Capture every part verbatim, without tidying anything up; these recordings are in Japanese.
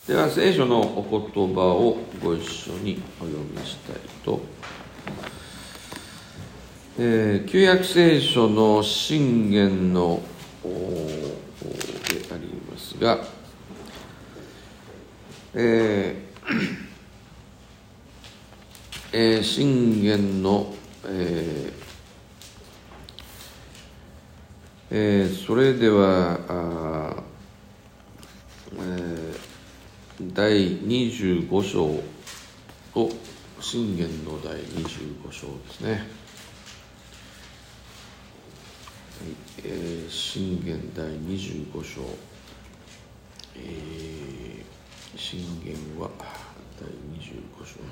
では聖書のお言葉をご一緒にお読みしたいと、えー、旧約聖書の箴言のでありますが、えーえー、箴言の、えーえー、それではあ、えーだいにじゅうご章を、箴言のだいにじゅうご章ですね。はい、えー、箴言だいにじゅうご章、えー、箴言はだいにじゅうご章ですね。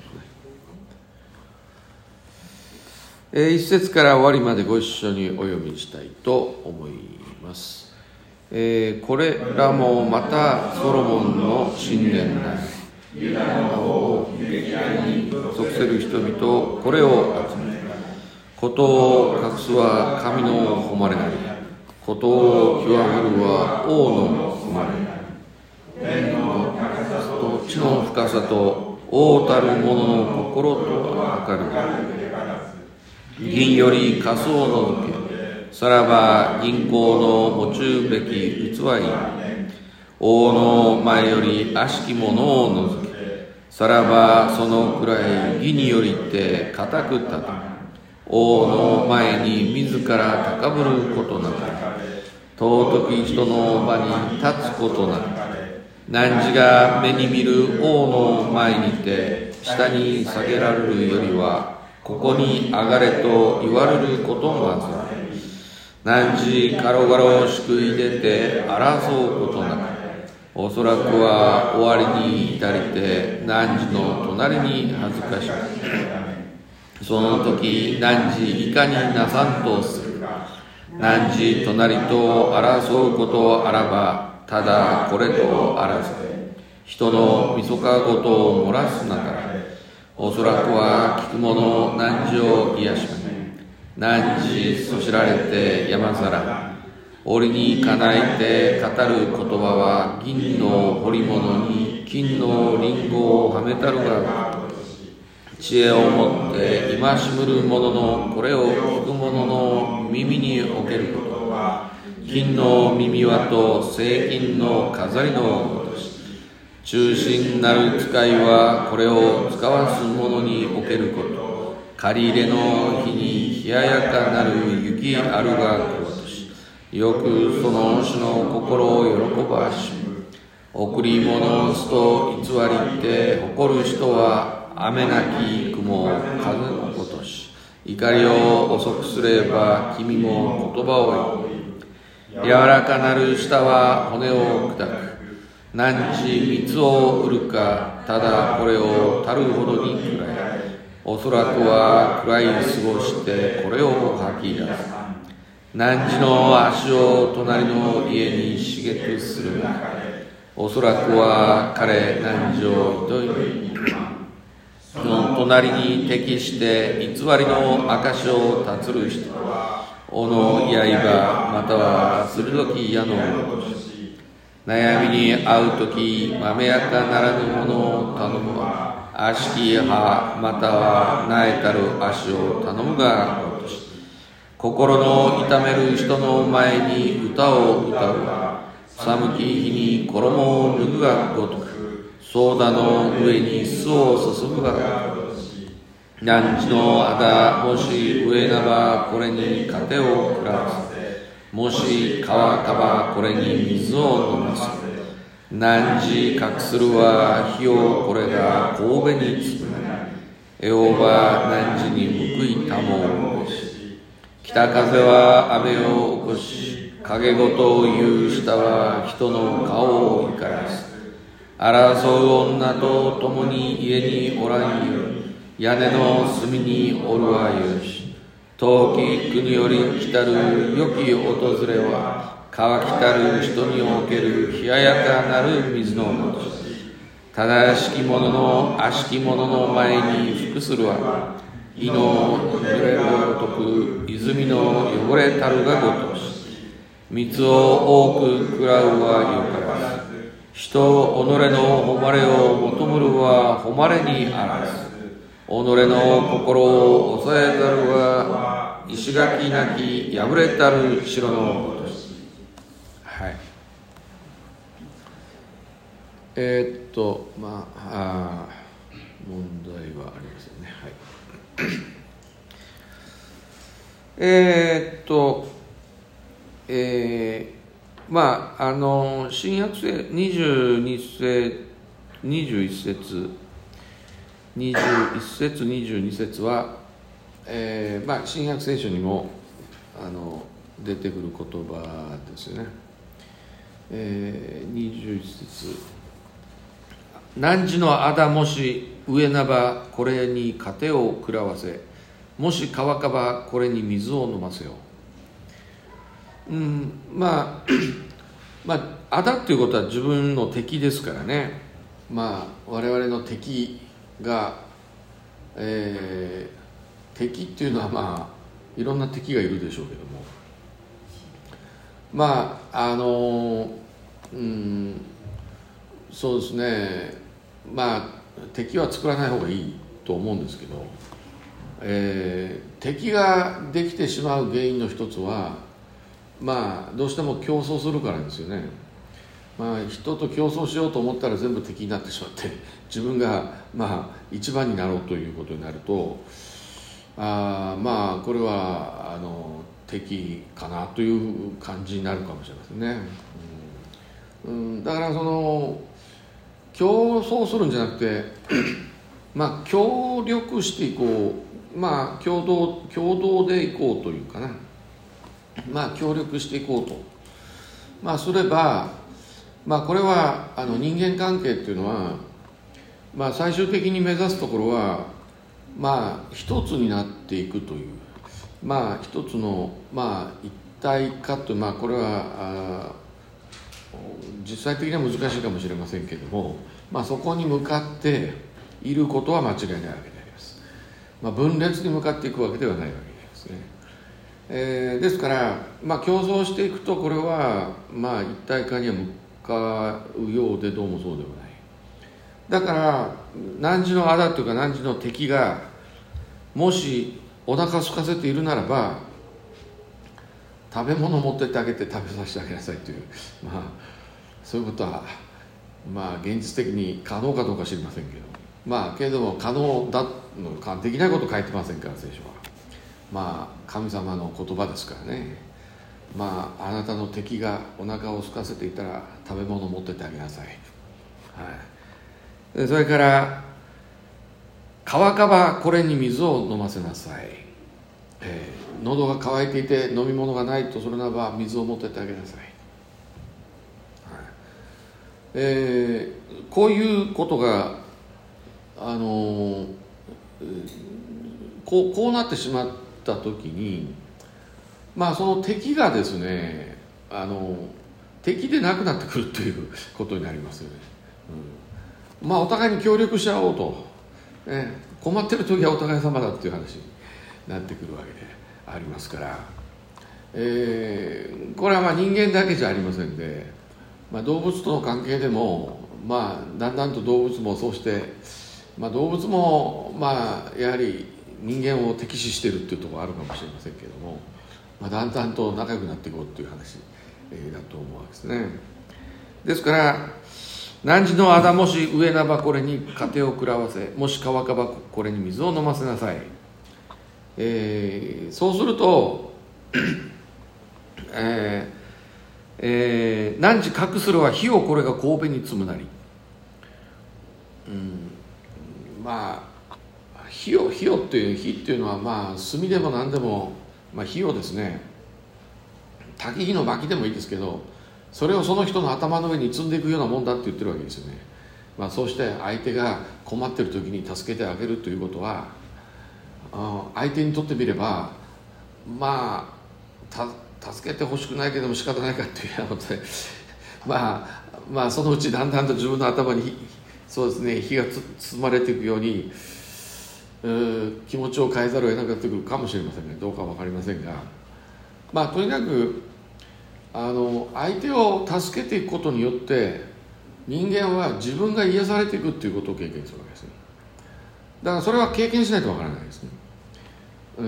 えー、一節から終わりまでご一緒にお読みしたいと思います。えー、これらもまたソロモンの箴言なり、ユダの王を撃破に属せる人々、これを集め、ことを隠すは神の誉れなり、ことを極めるは王の誉れなり、天の高さと地の深さと王たる者の心とは測る。銀よりかすを除け、さらば銀行の用うべき器に、王の前より悪しきものを除け、さらばそのくらい義によりて固く立て、王の前に自ら高ぶることなく、尊き人の場に立つことなく、汝が目に見る王の前にて下に下げられるよりは、ここに上がれと言われることがずる。汝軽々しくいでて争うことなく、おそらくは終わりに至りて汝の隣に恥ずかしく、その時汝いかになさんとする。汝隣と争うことあらば、ただこれとあらず、人のみそかごとを漏らすなから、おそらくは聞く者汝を癒しめ、汝そしられて山皿、折にかなえて語る言葉は銀の彫り物に金のリンゴをはめたるが、知恵をもって戒むる者のこれを聞く者の耳におけることは、金の耳輪と精金の飾りのごとし、忠心なる使いはこれを使わす者におけること、借り入れの日に冷ややかなる雪あるがごとし、よくその主の心を喜ばしむ。贈り物をすと偽りって誇る人は、雨なき雲風のごとし、怒りを遅くすれば君も言葉を言う。柔らかなる舌は骨を砕く。何時蜜を売るか、ただこれをたるほどにくらい。おそらくは暗い過ごしてこれを吐き出す。汝の足を隣の家に刺激するなかれ。おそらくは彼汝を厭い、その隣に適して偽りの証を立つる人、斧の刃または鋭き矢のごとし、悩みに遭うときまめやかならぬものを頼むわ。悪しき歯またはなえたる足を頼むがごとし、心の痛める人の前に歌を歌うわ。寒き日に衣を脱ぐがごとく、ソーダの上に酢を注ぐがごとし、汝の仇もし上なばこれに糧を食らわせ、もし乾かばこれに水を飲ませ、汝隠するは火をこれが神戸につくなり、エホバ汝に報いたもを起こし、北風は雨を起こし、影ごとを言う舌は人の顔を怒らす。争う女と共に家におらんより、屋根の隅におるはよし。遠き国より来たる良き訪れは、乾きたる人における冷ややかなる水のもとし、正しき者の悪しき者の前に服するは、火の濡れるごとく泉の汚れたるがごとし、蜜を多く食らうはよからず、 人己の誉れを求むるは誉れにあらず、己の心を抑えざるは石垣なき破れたる城のごとし。はい。えー、っとまあ、あ問題はありませんね。はい。えー、っとえー、まああの新約聖にじゅうに節にじゅういち節にじゅういち節にじゅうに節は、えーまあ、新約聖書にもあの出てくる言葉ですよね。えー、にじゅういち節、汝の仇もし飢えなばこれに糧を食らわせ、もし乾かばこれに水を飲ませよう。うん、まあまあ仇っていうことは自分の敵ですからね。まあ我々の敵が、えー、敵っていうのはまあいろんな敵がいるでしょうけども、まああのうんそうですね、まあ敵は作らない方がいいと思うんですけど、えー、敵ができてしまう原因の一つはまあどうしても競争するからですよね。まあ、人と競争しようと思ったら全部敵になってしまって自分がまあ一番になろうということになると、あまあこれはあの敵かなという感じになるかもしれませんね。うん、だからその競争するんじゃなくてまあ協力していこう、まあ共同共同でいこうというかな、まあ協力していこうと、まあすれば、まあこれはあの人間関係っていうのは、まあ最終的に目指すところはまあ一つになっていくという、まあ一つのまあ一体化という、まあこれはあ実際的には難しいかもしれませんけれども、まあそこに向かっていることは間違いないわけであります。まあ分裂に向かっていくわけではないわけでありますね。えー、ですから、まあ、競争していくとこれは、まあ、一体化には向かうようでどうもそうではない。だから汝の仇というか汝の敵がもしお腹空かせているならば食べ物を持ってってあげて食べさせてあげなさいという、まあ、そういうことは、まあ、現実的に可能かどうか知りませんけど、まあけれども可能だのできないこと書いてませんから聖書は。まあ神様の言葉ですからね。まああなたの敵がお腹を空かせていたら食べ物を持ってってあげなさい、はい、それから乾かばこれに水を飲ませなさい、えー、喉が渇いていて飲み物がないとそれならば水を持ってってあげなさい、はい、えー、こういうことがあのー、こう、こうなってしまった時に、まあその敵がですね、あの敵でなくなってくるということになりますよね、うん、まあお互いに協力し合おうと、ね、困ってる時はお互い様だっていう話になってくるわけでありますから、えー、これはまあ人間だけじゃありませんで、まあ、動物との関係でも、まあ、だんだんと動物もそうして、まあ、動物もまあやはり人間を敵視しているっていうところがあるかもしれませんけれども、まあ、だんだんと仲良くなっていこうという話、えー、だと思うわけですね。ですから汝の仇もし飢えなばこれに糧を食らわせ、もし乾かばこれに水を飲ませなさい、えー、そうするとえーえー、汝隠するは火をこれが神戸に積むなり、うん、まあ火を火をっていう火っていうのはまあ炭でも何でも、まあ、火をですね、焚き火の薪でもいいですけど、それをその人の頭の上に積んでいくようなもんだって言ってるわけですよね。まあ、そうして相手が困ってる時に助けてあげるということは、相手にとってみればまあ助けてほしくないけども仕方ないかっていうのでまあまあそのうちだんだんと自分の頭にそうですね火が包まれていくようにう気持ちを変えざるを得なくなってくるかもしれませんね。どうか分かりませんが、まあとにかくあの相手を助けていくことによって人間は自分が癒されていくっていうことを経験するわけですね。だからそれは経験しないとわからないですね。うん、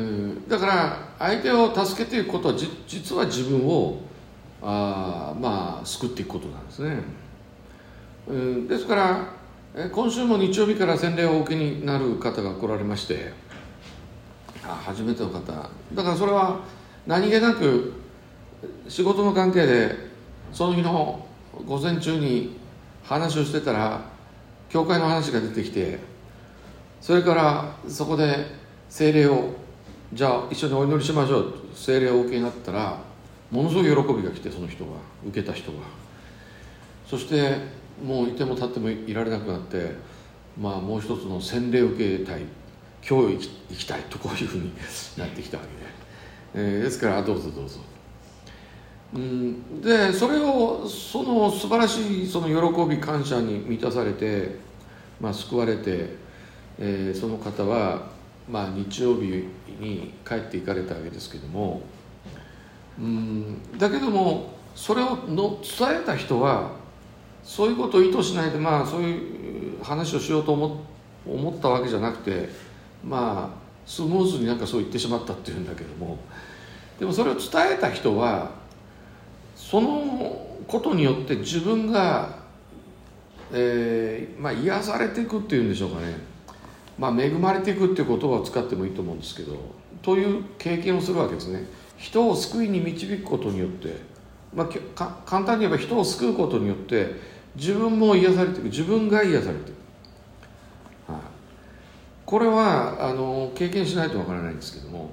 だから相手を助けていくことはじ実は自分をあまあ救っていくことなんですね。うん、ですから今週も日曜日から洗礼をお受けになる方が来られまして、あ初めての方だからそれは何気なく仕事の関係でその日の午前中に話をしてたら教会の話が出てきて、それからそこで聖霊をじゃあ一緒にお祈りしましょう、聖霊をお受けになったらものすごい喜びが来て、その人が受けた人がそしてもういても立ってもいられなくなって、まあもう一つの洗礼を受けたい、今日行きたいとこういうふうになってきたわけで、えー、ですからどうぞどうぞ、うん、でそれをその素晴らしいその喜び感謝に満たされて、まあ、救われて、えー、その方は、まあ、日曜日に帰って行かれたわけですけども、うん、だけどもそれをの伝えた人はそういうことを意図しないで、まあ、そういう話をしようと思思ったわけじゃなくて、まあスムーズになんかそう言ってしまったっていうんだけども、でもそれを伝えた人はそのことによって自分が、えーまあ、癒されていくっていうんでしょうかね、まあ、恵まれていくっていう言葉を使ってもいいと思うんですけど、という経験をするわけですね。人を救いに導くことによって、まあ、か簡単に言えば人を救うことによって自分も癒されていく、自分が癒されていく、はい、これはあの経験しないとわからないんですけども、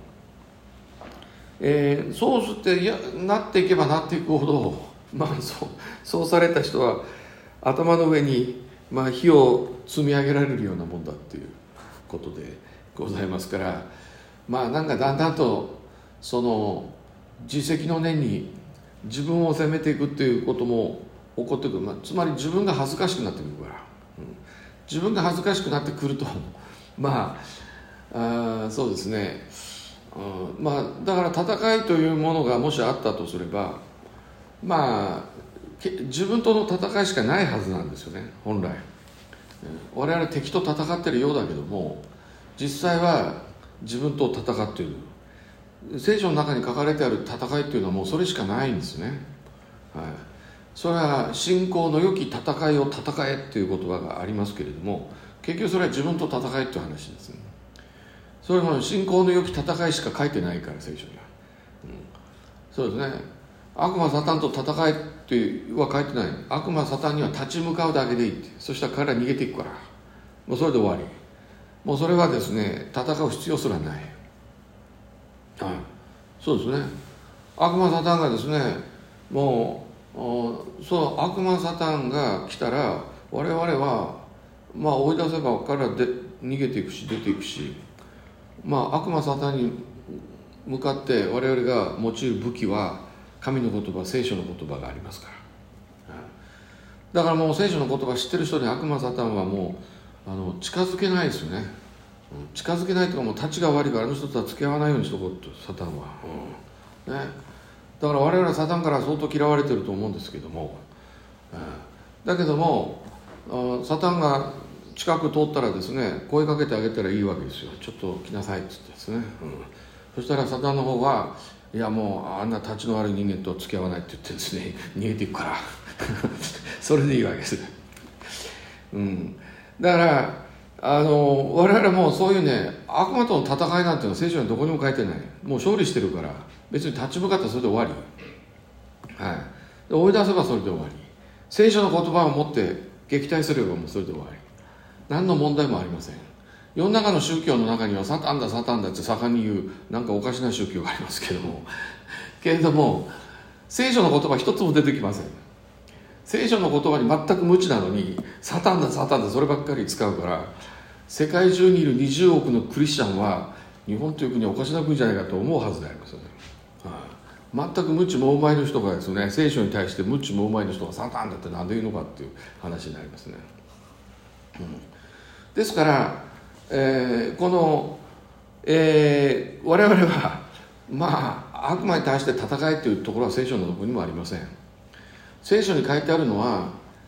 えー、そうしてやなっていけばなっていくほど、まあ、そう、そうされた人は頭の上に、まあ、火を積み上げられるようなもんだっていうことでございますから、まあなんかだんだんとその自責の念に自分を責めていくっていうことも起こってくる、まあ、つまり自分が恥ずかしくなってくるから、うん、自分が恥ずかしくなってくるとまあ、あそうですね、うん、まあだから戦いというものがもしあったとすれば、まあ自分との戦いしかないはずなんですよね、本来。我々敵と戦ってるようだけども、実際は自分と戦っている。聖書の中に書かれてある戦いっていうのはもうそれしかないんですね、はい、それは信仰の良き戦いを戦えっていう言葉がありますけれども、結局それは自分と戦えっていう話ですね。それも信仰の良き戦いしか書いてないから聖書には、うん、そうですね。悪魔サタンと戦えっては書いてない。悪魔サタンには立ち向かうだけでいいって。そしたら彼ら逃げていくから、もうそれで終わり。もうそれはですね、戦う必要すらない、はい、そうですね。悪魔サタンがですね、もうそう悪魔サタンが来たら我々はまあ追い出せば彼らで逃げていくし出ていくし、まあ悪魔サタンに向かって我々が用いる武器は神の言葉、聖書の言葉がありますから、はい、だからもう聖書の言葉知ってる人に悪魔サタンはもうあの近づけないですよね。近づけないとか、もう立ちが悪いからあの人とは付き合わないようにしとこうと、サタンは、うんね、だから我々はサタンから相当嫌われてると思うんですけども、うん、だけどもサタンが近く通ったらですね、声かけてあげたらいいわけですよ。ちょっと来なさいって言ってですね、うん、そしたらサタンの方がいやもうあんな立ちの悪い人間と付き合わないって言ってですね、逃げていくからそれでいいわけです、うん、だからあの我々もそういうね、悪魔との戦いなんていうのは聖書にどこにも書いてない。もう勝利してるから別に立ち向かったらそれで終わり、はい、で追い出せばそれで終わり。聖書の言葉を持って撃退すればもうそれで終わり。何の問題もありません。世の中の宗教の中にはサタンだサタンだって盛んに言うなんかおかしな宗教がありますけどもけれども聖書の言葉一つも出てきません。聖書の言葉に全く無知なのにサタンだサタンだそればっかり使うから、世界中にいるにじゅうおくのクリスチャンは日本という国はおかしな国じゃないかと思うはずでありますよね、はあ、全く無知もうまいの人がですね、聖書に対して無知もうまいの人がサタンだって何で言うのかっていう話になりますね、うん、ですからえー、この、えー、我々はまあ悪魔に対して戦えというところは聖書のどこにもありません。聖書に書いてあるのは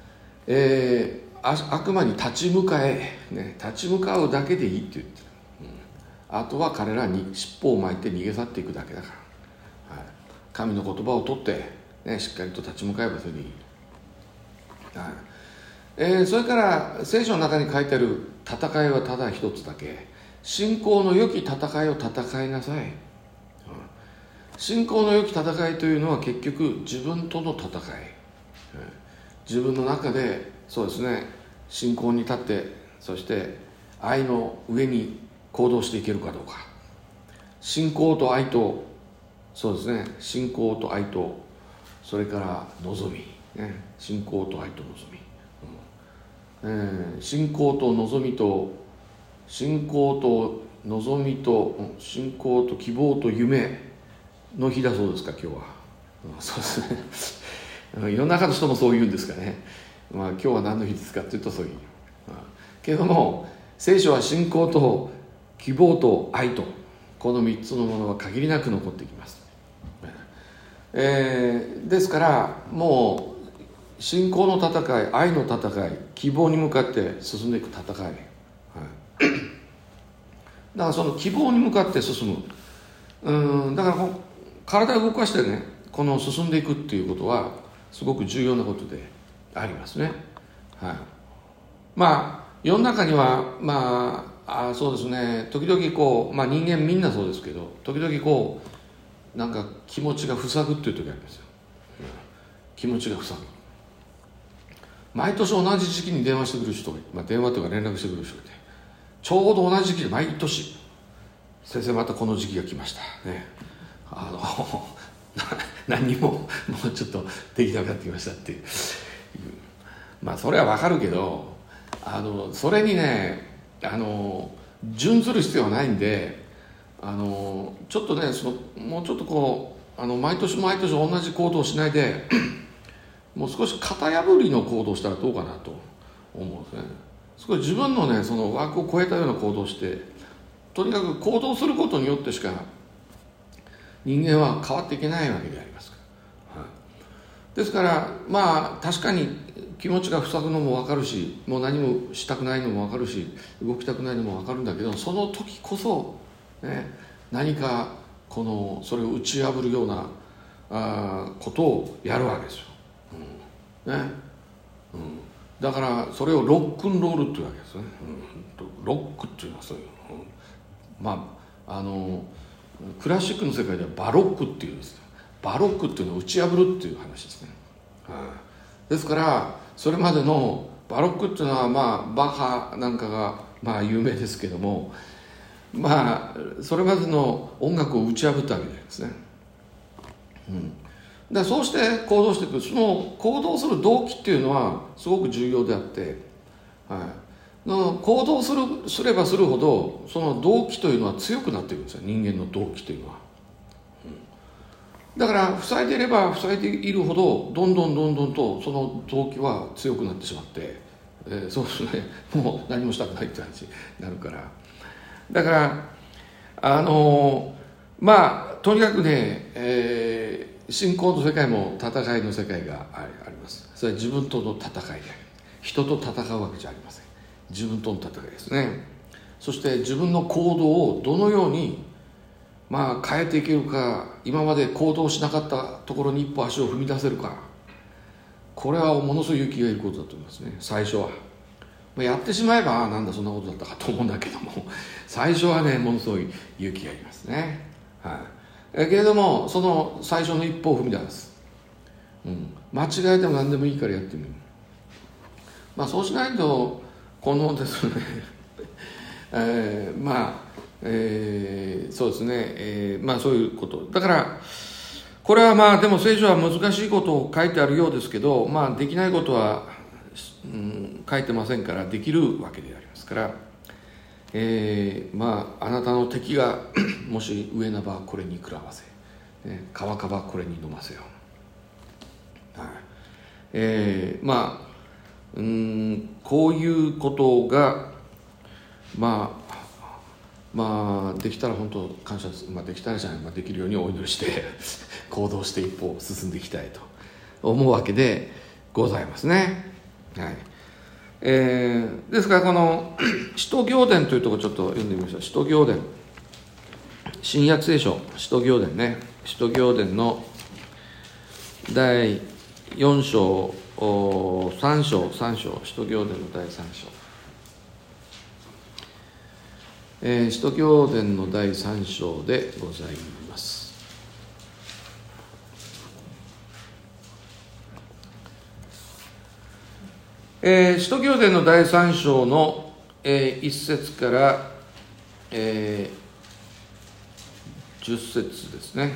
えー、あ悪魔に立ち向かえ、ね、立ち向かうだけでいいって言ってる、うん、あとは彼らに尻尾を巻いて逃げ去っていくだけだから、はい、神の言葉を取って、ね、しっかりと立ち向かえばそれでいい、はい、えー、それから聖書の中に書いてある戦いはただ一つだけ、信仰の良き戦いを戦いなさい。信仰の良き戦いというのは結局自分との戦い、自分の中でそうですね、信仰に立って、そして愛の上に行動していけるかどうか、信仰と愛と、そうですね、信仰と愛と、それから望み、ね、信仰と愛と望み、えー、信仰と望みと信仰と望みと信仰と希望と夢の日だそうですか、今日は。そうですね世の中の人もそう言うんですかね。まあ今日は何の日ですかっていうとそういう、けれども聖書は信仰と希望と愛と、このみっつのものは限りなく残ってきます、えー、ですからもう信仰の戦い、愛の戦い、希望に向かって進んでいく戦い、はい、だからその希望に向かって進む、うん、だから体を動かしてね、この進んでいくっていうことはすごく重要なことでありますね、はい、まあ世の中にはまあ、あそうですね、時々こう、まあ、人間みんなそうですけど、時々こうなんか気持ちが塞ぐっていう時ありますよ、うん、気持ちが塞ぐ。毎年同じ時期に電話してくる人が、まあ、電話とか連絡してくる人がいて、ちょうど同じ時期で毎年先生またこの時期が来ましたね、あの何にももうちょっとできなくなってきましたっていう、まあそれはわかるけど、あのそれにね、あの準ずる必要はないんで、あのちょっとね、そのもうちょっとこうあの毎年毎年同じ行動をしないでもう少し型破りの行動をしたらどうかなと思うんですね。少し自分のねその枠を超えたような行動をして、とにかく行動することによってしか人間は変わっていけないわけでありますから、はい、ですからまあ確かに気持ちが塞ぐのも分かるし、もう何もしたくないのも分かるし、動きたくないのも分かるんだけど、その時こそ、ね、何かこのそれを打ち破るようなあことをやるわけですよ、うんねうん、だからそれをロックンロールっていうわけですね、うん、ロックっていうのはそういう、うん、まああのクラシックの世界ではバロックっていうんです。バロックっていうのを打ち破るっていう話ですね、はい、ですからそれまでのバロックっていうのは、まあ、バッハなんかが、まあ、有名ですけども、まあそれまでの音楽を打ち破ったわけですね、うん、でそうして行動していく、その行動する動機っていうのはすごく重要であって、はい、の行動するすればするほどその動機というのは強くなっていくんですよ、人間の動機というのは、うん、だから塞いでいれば塞いでいるほどどんどんどんどんとその動機は強くなってしまって、えー、そうですね、もう何もしたくないって話になるから、だからあのー、まあとにかくね、えー、信仰の世界も戦いの世界があります。それは自分との戦いであり、人と戦うわけじゃありません。自分との戦いですね。そして自分の行動をどのようにまあ変えていけるか、今まで行動しなかったところに一歩足を踏み出せるか、これはものすごい勇気がいることだと思いますね、最初は。やってしまえばなんだそんなことだったかと思うんだけども、最初はねものすごい勇気がいりますね、はい、えけれどもその最初の一歩を踏み出す、うん、間違えても何でもいいからやってみる、まあそうしないとこのですねえー、まあ、えー、そうですね、えー、まあそういうことだから、これはまあでも聖書は難しいことを書いてあるようですけど、まあできないことはうん、書いてませんから、できるわけでありますから、えー、まああなたの敵がもし上なばこれに食らわせ、ね、乾かばこれに飲ませよう、はい、えー、まあうんこういうことがまあまあできたら本当感謝です、まあ、できたらじゃない、まあ、できるようにお祈りして行動して一歩進んでいきたいと思うわけでございますね。 はいえー、ですからこの使徒行伝というところちょっと読んでみましょう。使徒行伝、新約聖書使徒行伝ね、使徒行伝のだいよん章さん章さん章使徒行伝のだいさん章、えー、使徒行伝のだいさん章でございます。えー、使徒行伝のだいさん章の、えー、いち節から、えー、じゅっ節ですね。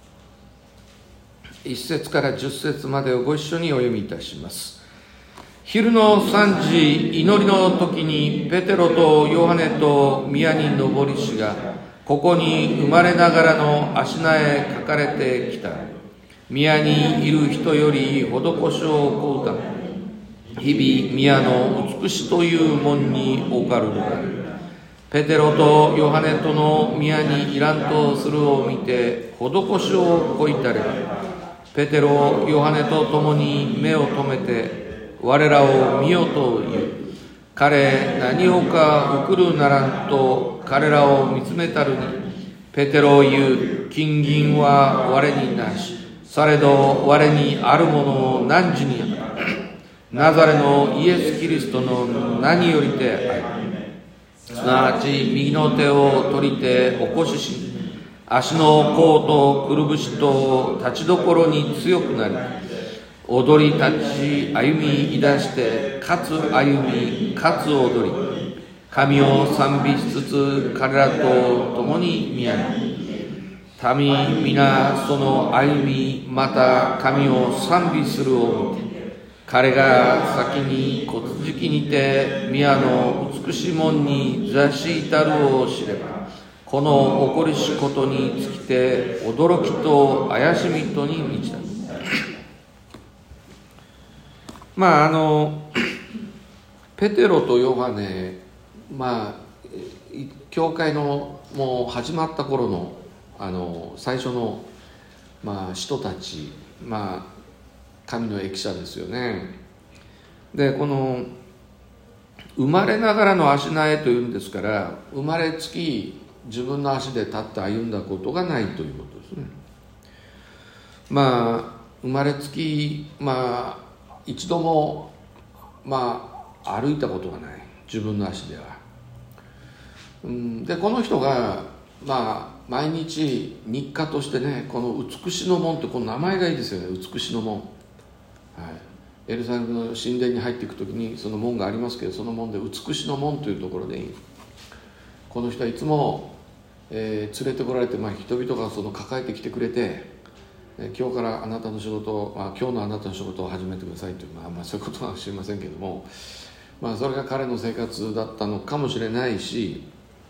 いち節からじゅっ節までをご一緒にお読みいたします。昼のさんじ、祈りの時にペテロとヨハネと宮に上りしが、ここに生まれながらの足名へ書かれてきた。宮にいる人より施しを請うため、日々宮の美しという門に置かるのだ。ペテロとヨハネとの宮にいらんとするを見て施しを請いたれば、ペテロヨハネと共に目を留めて我らを見よと言う。彼何をか送るならんと彼らを見つめたるに、ペテロを言う。金銀は我になし、されど我にあるものを何時にある。ナザレのイエス・キリストの何よりてある。すなわち右の手を取りて起こしし、足の甲とくるぶしと立ちどころに強くなり、踊り立ち歩み出して、かつ歩みかつ踊り、神を賛美しつつ彼らと共に見上げ、民皆その歩みまた神を賛美するを見て、彼が先に小辻にて宮の美しい門に座し至るを知れば、この起こりしことにつきて驚きと怪しみとに満ちた。まああのペテロとヨハネ、まあ教会のもう始まった頃のあの最初のまあ人たち、まあ神の益者ですよね。でこの生まれながらの足苗というんですから、生まれつき自分の足で立って歩んだことがないということですね。まあ生まれつきまあ一度もまあ歩いたことがない、自分の足では。うんでこの人がまあ毎日日課としてね、この美しの門ってこの名前がいいですよね、美しの門。はい、エルサレムの神殿に入っていくときにその門がありますけど、その門で美しの門というところでいい。この人はいつも、えー、連れてこられて、まあ、人々がその抱えてきてくれて、えー、今日からあなたの仕事を、まあ、今日のあなたの仕事を始めてくださいという、まあ、まあそういうことは知りませんけども、まあ、それが彼の生活だったのかもしれないし、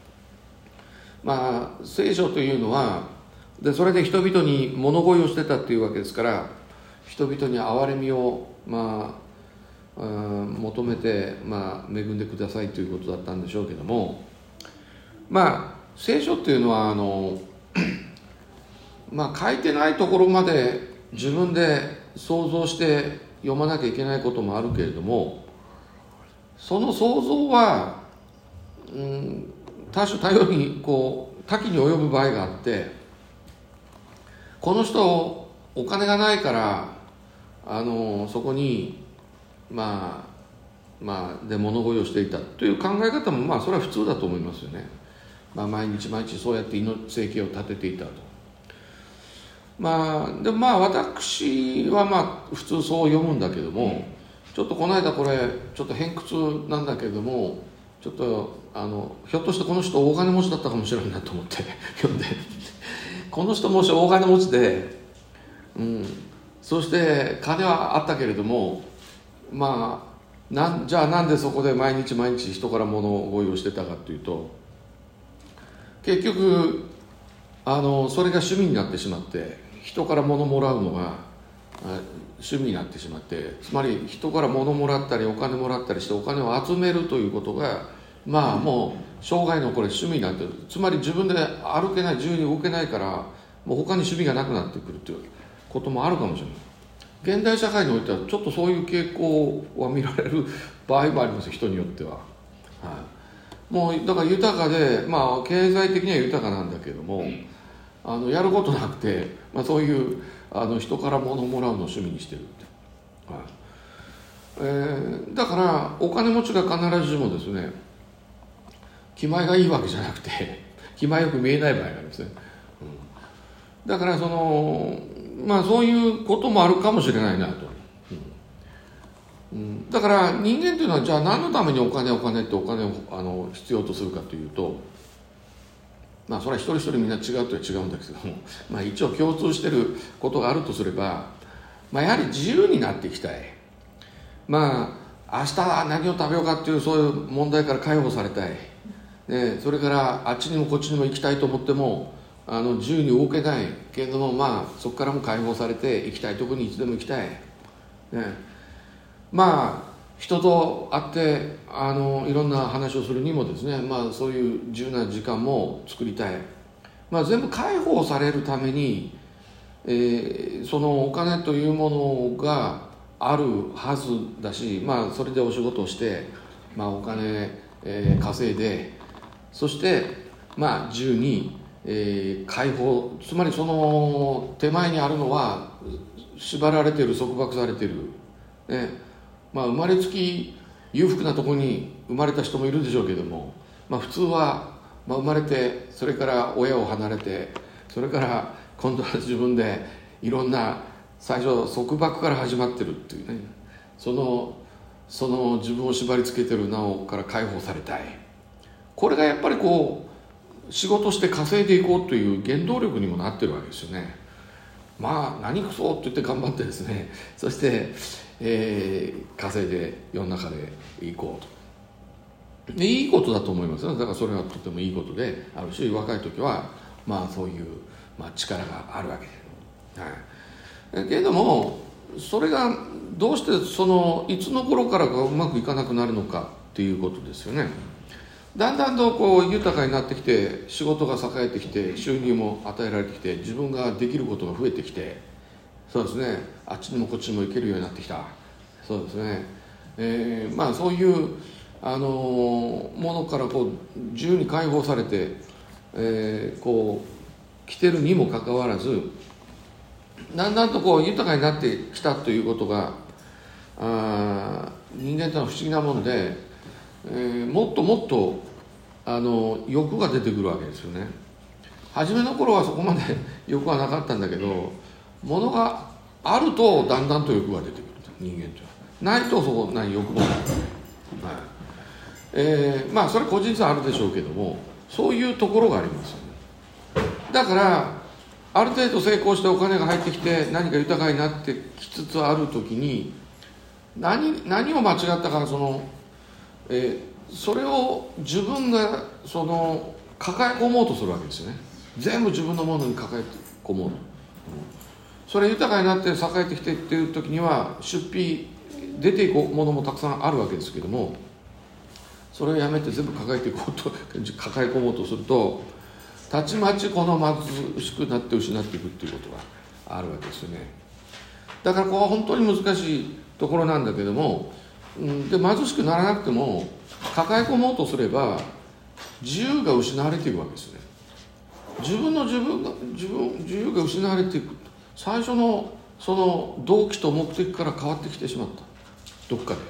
まあ聖書というのはでそれで人々に物乞いをしてたっていうわけですから、人々に憐れみを、まあ、求めて、まあ、恵んでくださいということだったんでしょうけども、まあ聖書っていうのはあの、まあ、書いてないところまで自分で想像して読まなきゃいけないこともあるけれども、その想像は、うん、多種多様にこう多岐に及ぶ場合があって、この人お金がないからあのそこにまあまあで物乞いをしていたという考え方もまあそれは普通だと思いますよね。まあ、毎日毎日そうやって生計を立てていたと。まあでもまあ私はまあ普通そう読むんだけども、ちょっとこの間これちょっと偏屈なんだけども、ちょっとあのひょっとしてこの人大金持ちだったかもしれないなと思って読んでこの人もし大金持ちで、うん、そして金はあったけれども、まあなんじゃあなんでそこで毎日毎日人から物乞いをしてたかというと、結局あのそれが趣味になってしまって、人から物もらうのが趣味になってしまって、つまり人から物もらったりお金もらったりしてお金を集めるということがまあもう生涯のこれ趣味になってる。つまり自分で歩けない、自由に動けないからもう他に趣味がなくなってくるということもあるかもしれない。 現代社会においてはちょっとそういう傾向は見られる場合もありますよ、人によっては。はい、もうだから豊かで、まあ、経済的には豊かなんだけども、あのやることなくて、まあ、そういうあの人から物をもらうのを趣味にしてるって、はいえー、だからお金持ちが必ずしもですね気前がいいわけじゃなくて気前よく見えない場合がありますね、うん、だからそのまあそういうこともあるかもしれないなと、うんうん、だから人間というのはじゃあ何のためにお金お金ってお金をあの必要とするかというと、まあそれは一人一人みんな違うとは違うんだけども、まあ一応共通してることがあるとすれば、まあやはり自由になっていきたい。まあ明日何を食べようかっていうそういう問題から解放されたい。でそれからあっちにもこっちにも行きたいと思ってもあの自由に動けないけれども、まあそこからも解放されて行きたいところにいつでも行きたい。ね、まあ人と会ってあのいろんな話をするにもですね、まあそういう自由な時間も作りたい。まあ全部解放されるために、えー、そのお金というものがあるはずだし、まあそれでお仕事をして、まあお金、えー、稼いで、そしてまあ自由に、えー、解放、つまりその手前にあるのは縛られている、束縛されている。ね。まあ、生まれつき裕福なところに生まれた人もいるでしょうけども、まあ、普通は、まあ、生まれてそれから親を離れてそれから今度は自分でいろんな最初束縛から始まってるっていうね、そのその自分を縛り付けてるなおから解放されたい。これがやっぱりこう仕事して稼いでいこうという原動力にもなってるわけですよね。まあ何くそって言って頑張ってですね、そしてえー、稼いで世の中でいこうとでいいことだと思いますよ。だからそれはとてもいいことであるし、若い時はまあそういう、まあ、力があるわけで、はい、けれどもそれがどうしてそのいつの頃からがうまくいかなくなるのかっていうことですよね。だんだんとこう豊かになってきて仕事が栄えてきて収入も与えられてきて自分ができることが増えてきて、そうですね、あっちにもこっちにも行けるようになってきた。そうですね、えー、まあそういう、あのー、ものからこう自由に解放されて、えー、こう来てるにもかかわらずだんだんとこう豊かになってきたということがあ人間というのは不思議なもので、えー、もっともっとあの欲が出てくるわけですよね。初めの頃はそこまで欲はなかったんだけど、ものがあるとだんだんと欲が出てくる。人間というのはないとそこない欲もない、はいえー、まあそれ個人差あるでしょうけども、そういうところがありますよね。だからある程度成功してお金が入ってきて何か豊かになってきつつある時に 何, 何を間違ったか、その、えー、それを自分がその抱え込もうとするわけですよね。全部自分のものに抱え込もうと、うん、それ豊かになって栄えてきてっていう時には出費出ていくものもたくさんあるわけですけども、それをやめて全部抱えていこうと抱え込もうとするとたちまちこの貧しくなって失っていくっていうことがあるわけですよね。だからここは本当に難しいところなんだけども、うん、で貧しくならなくても抱え込もうとすれば自由が失われていくわけですね。自分の自分が自分自由が失われていく、最初のその動機と目的から変わってきてしまった、どっかで、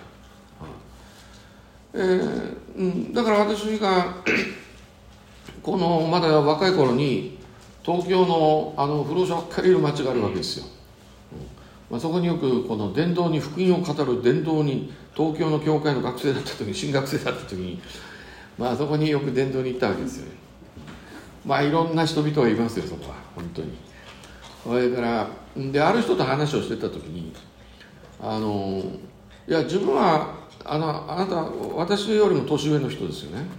えーうん、だから私がこのまだ若い頃に東京のあの不老者ばっかりいる町があるわけですよ、うんまあ、そこによくこの伝道に福音を語る伝道に東京の教会の学生だった時に新学生だった時に、まあそこによく伝道に行ったわけですよね。まあいろんな人々がいますよ、そこは本当に。それからである人と話をしてた時に、あのいや自分はあのあなた私よりも年上の人ですよね、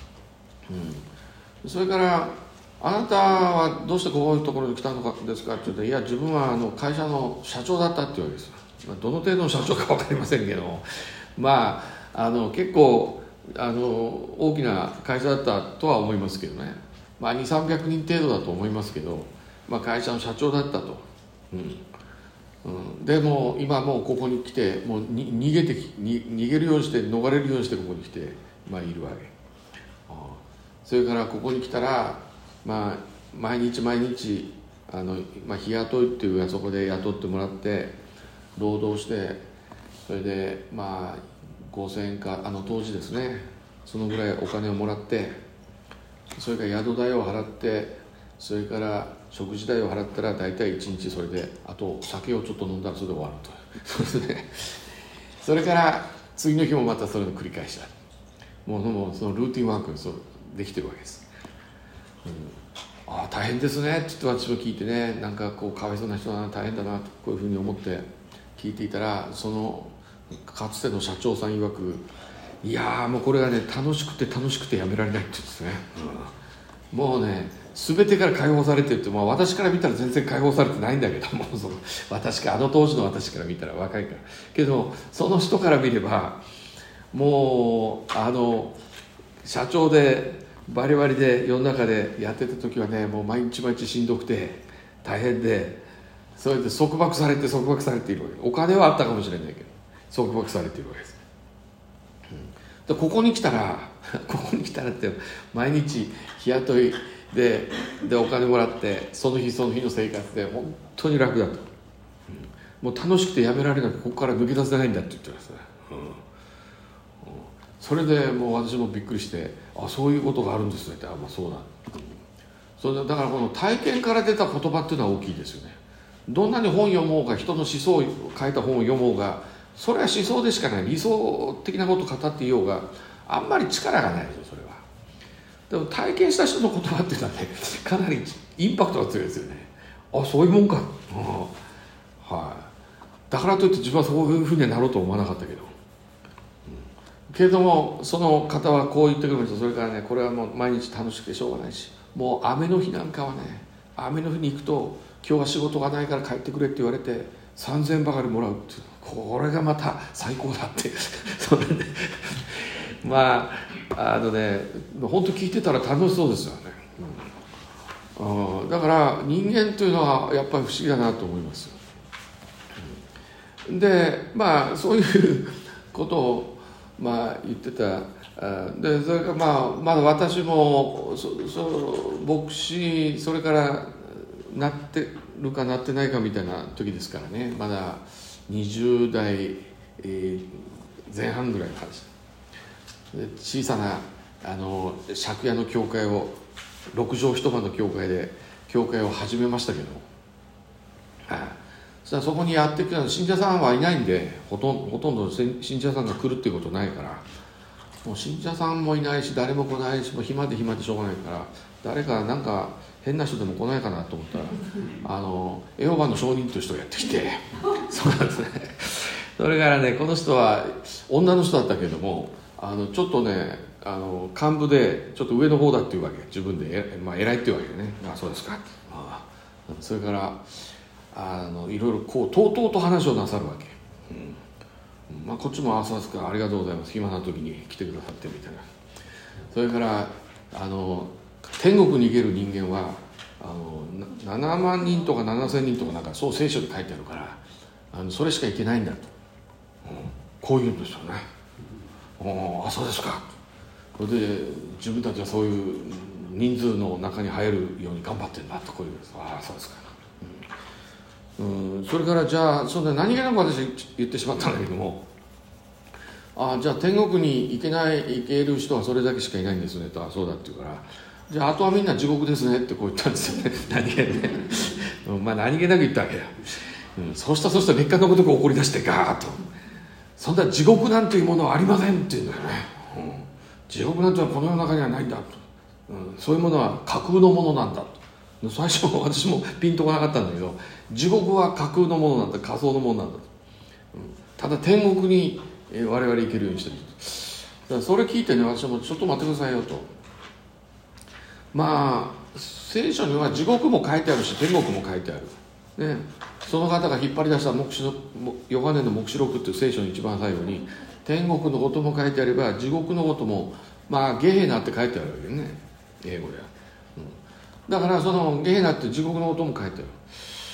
うん、それからあなたはどうしてこういうところに来たのかですかって言って、いや自分はあの会社の社長だったっていうわけです。まあ、どの程度の社長か分かりませんけど、まああの結構あの大きな会社だったとは思いますけどね、まあにせんさんびゃくにん程度だと思いますけど、まあ、会社の社長だったと、うんうん、でも今もうここに来てもうに逃げてきに逃げるようにして逃れるようにしてここに来て、まあ、いるわけ。それからここに来たら、まあ、毎日毎日あの、まあ、日雇いっていうあそこで雇ってもらって労働して、それでまあごせんえんかあの当時ですね、そのぐらいお金をもらって、それから宿代を払って、それから食事代を払ったら大体いちにちそれで、あと酒をちょっと飲んだらそれで終わるとそうですね。それから次の日もまたそれの繰り返しだ。もう、もうそのルーティンワークにそうできてるわけです、うん、ああ大変ですねって言って私も聞いてね、なんかこうかわいそうな人だな、大変だなとこういうふうに思って聞いていたら、そのかつての社長さん曰く、いやーもうこれがね楽しくて楽しくてやめられないって言うんですね、うん、もうね全てから解放されてるって、まあ、私から見たら全然解放されてないんだけども、その私かあの当時の私から見たら若いからけど、その人から見ればもうあの社長でバリバリで世の中でやってた時はね、もう毎日毎日しんどくて大変で、それで束縛されて束縛されているわけ。お金はあったかもしれないけど束縛されているわけです、うん、でここに来たらここに来たらって毎日日雇いで、でお金もらってその日その日の生活で本当に楽だと、うん、もう楽しくてやめられなくてここから抜け出せないんだって言ってますね、うんそれでもう私もびっくりして、あそういうことがあるんですねって、あまあそうだ、それでだからこの体験から出た言葉っていうのは大きいですよね。どんなに本読もうが人の思想を書いた本を読もうが、それは思想でしかない、理想的なことを語っていようがあんまり力がないですよそれは。でも体験した人の言葉っていうのはねかなりインパクトが強いですよね。あそういうもんか、うんはい、だからといって自分はそういうふうにはなろうとは思わなかったけど、けれどもその方はこう言ってくるんですよ。それからね、これはもう毎日楽しくてしょうがないし、もう雨の日なんかはね、雨の日に行くと今日は仕事がないから帰ってくれって言われてさんぜんえんばかりもらうっていう、これがまた最高だってそれでまああのね本当聞いてたら楽しそうですよね、うん、だから人間というのはやっぱり不思議だなと思いますよ。でまあそういうことをまあ言ってた。でそれからまあまだ私もそそ牧師それからなってるかなってないかみたいな時ですからね、まだにじゅう代、えー、前半ぐらいの話で、小さなあの借家の教会をろく畳一間の教会で教会を始めましたけど、はい、そしたらそこにやってくる信者さんはいないんで、ほとんどほとんど信者さんが来るっていうことないから、もう信者さんもいないし誰も来ないし、もう暇で暇でしょうがないから、誰かなんか変な人でも来ないかなと思ったらあのエホバの証人という人がやってきてそうなんですね。それからね、この人は女の人だったけども、あのちょっとねあの幹部でちょっと上の方だっていうわけ、自分でえ、まあ、偉いっていうわけでね、あそうですか、あそれからあのいろいろこうとうとうと話をなさるわけ、うんまあ、こっちもあそうですかありがとうございます暇な時に来てくださってみたいな。それからあの天国に行ける人間はあのななまんにんとかななせんにんとかなんかそう聖書で書いてあるから、あのそれしか行けないんだと、うん、こう言うんですよね。ああそうですか。それで自分たちはそういう人数の中に入るように頑張ってるんだとこういう。ああそうですか、うんうん、それからじゃあそれで何気なく私言ってしまったんだけども、あじゃあ天国に行けない行ける人はそれだけしかいないんですねと。あそうだって言うから、じゃああとはみんな地獄ですねってこう言ったんですよね何気なくねまあ何気なく言ったわけだ、うん、そうしたそうしたら劣化のことが起こり出してガーッと、そんな地獄なんていうものはありませんって言うんだよね、うん、地獄なんていうのはこの世の中にはないんだと、うん、そういうものは架空のものなんだと。最初私もピンとこなかったんだけど、地獄は架空のものなんだ、仮想のものなんだと、うん、ただ天国に我々行けるようにしてる。だからそれ聞いてね、私もちょっと待ってくださいよと。まあ聖書には地獄も書いてあるし天国も書いてある、ね、その方が引っ張り出した黙示のヨハネの黙示録っていう聖書の一番最後に天国のことも書いてあれば地獄のこともまあゲヘナって書いてあるわけね、英語では、うん、だからそのゲヘナって地獄のことも書いてある。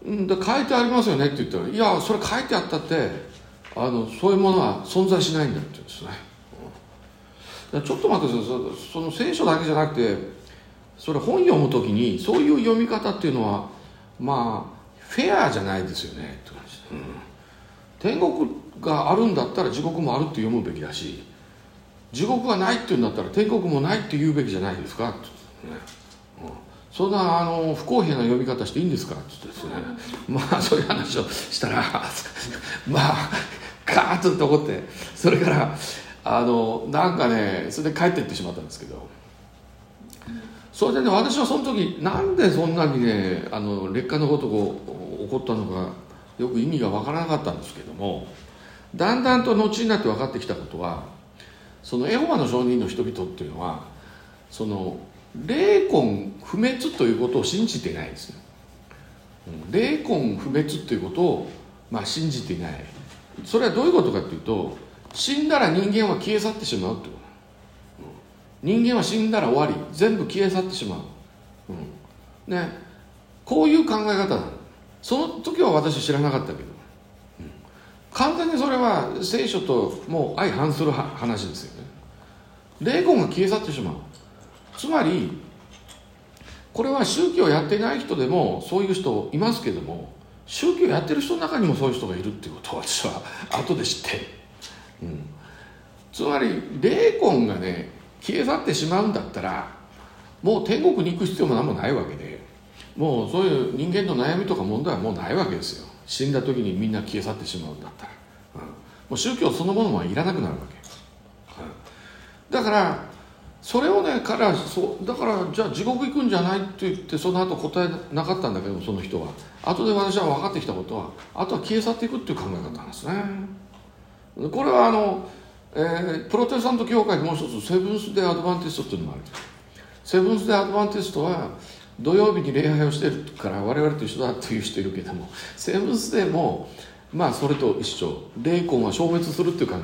うんで書いてありますよねって言ったら、いやそれ書いてあったってあのそういうものは存在しないんだって言うんですね。うん、ちょっと待ってください、その聖書だけじゃなくてそれ本読むときにそういう読み方っていうのはまあフェアじゃないですよねって感じ、うん、天国があるんだったら地獄もあるって読むべきだし、地獄がないっていうんだったら天国もないって言うべきじゃないですかって、ね、うん、そんなあの不公平な読み方していいんですかって言ってですね、まあそういう話をしたらまあガーッと怒って、それからあのなんかねそれで帰っていってしまったんですけど、それでね私はその時なんでそんなにねあの劣化のことが起こったのかよく意味が分からなかったんですけども、だんだんと後になって分かってきたことは、そのエホバの証人の人々っていうのはその霊魂不滅ということを信じていないですね。霊魂不滅ということを、まあ、信じていない。それはどういうことかというと、死んだら人間は消え去ってしまうということ。人間は死んだら終わり、全部消え去ってしまう、うんね、こういう考え方なの。その時は私知らなかったけど、うん、完全にそれは聖書ともう相反する話ですよね。霊魂が消え去ってしまう。つまりこれは宗教をやっていない人でもそういう人いますけども、宗教をやってる人の中にもそういう人がいるっていうことを私は後で知って、うん、つまり霊魂がね消え去ってしまうんだったらもう天国に行く必要も何もないわけで、もうそういう人間の悩みとか問題はもうないわけですよ。死んだ時にみんな消え去ってしまうんだったら、うん、もう宗教そのものはいらなくなるわけ、うん、だからそれをね彼はそうだからじゃあ地獄行くんじゃないって言ってその後答えなかったんだけど、その人は後で私は分かってきたことはあとは消え去っていくっていう考え方なんですね。これはあのえー、プロテスタント教会でもう一つセブンス・デイ・アドバンティストっていうのもある。セブンス・デイ・アドバンティストは土曜日に礼拝をしてるから我々と一緒だという人いるけども、セブンス・デイもまあそれと一緒、霊魂は消滅するっていう考え方、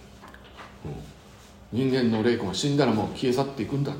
うん、人間の霊魂は死んだらもう消え去っていくんだと、うん、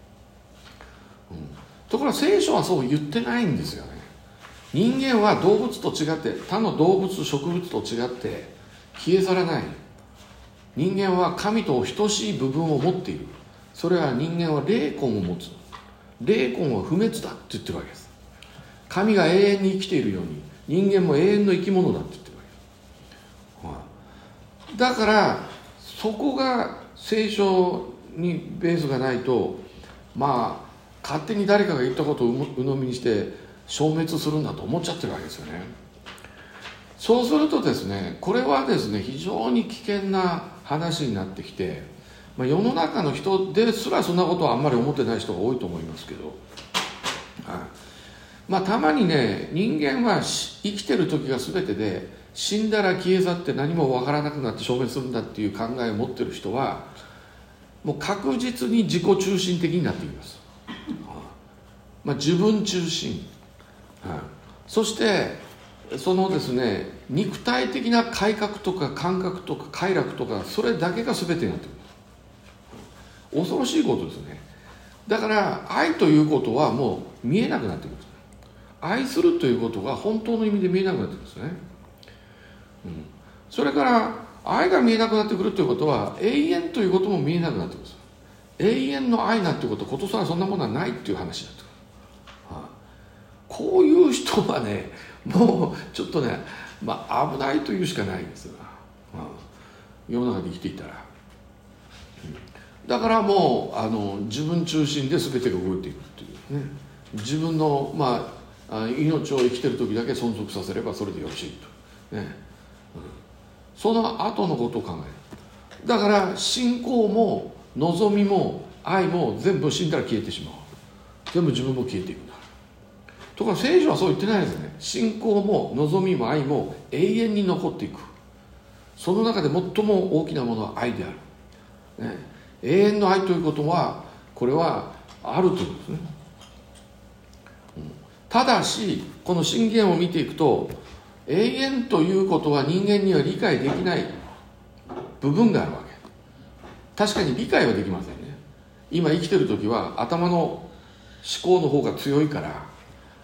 ところが聖書はそう言ってないんですよね。人間は動物と違って他の動物植物と違って消え去らない。人間は神と等しい部分を持っている。それは人間は霊魂を持つ。霊魂は不滅だって言ってるわけです。神が永遠に生きているように人間も永遠の生き物だって言ってるわけです。だからそこが聖書にベースがないと、まあ勝手に誰かが言ったことを鵜呑みにして消滅するんだと思っちゃってるわけですよね。そうするとですね、これはですね非常に危険な話になってきて、まあ、世の中の人ですらそんなことはあんまり思ってない人が多いと思いますけど、はい、まあたまにね人間は生きてる時が全てで死んだら消え去って何も分からなくなって消滅するんだっていう考えを持ってる人はもう確実に自己中心的になっています、はい、まあ、自分中心、はい、そしてそのですね肉体的な改革とか感覚とか快楽とかそれだけが全てになってくる。恐ろしいことですね。だから愛ということはもう見えなくなってくる。愛するということが本当の意味で見えなくなってくるんですね、うん、それから愛が見えなくなってくるということは永遠ということも見えなくなってくるんです。永遠の愛なんていうことことさらそんなものはないっていう話になってくる、はあ、こういう人はねもうちょっとね、まあ、危ないというしかないんですが、まあ、世の中で生きていたら、うん、だからもうあの自分中心で全てが動いていくっていうね、自分の、まあ、命を生きてる時だけ存続させればそれでよろしいと、ね、うん、その後のことを考える。だから信仰も望みも愛も全部死んだら消えてしまう。全部自分も消えていくんだ。ところが聖書はそう言ってないですね。信仰も望みも愛も永遠に残っていく。その中で最も大きなものは愛である、ね、永遠の愛ということはこれはあるということですね、うん、ただしこの箴言を見ていくと永遠ということは人間には理解できない部分があるわけ。確かに理解はできませんね。今生きてる時は頭の思考の方が強いから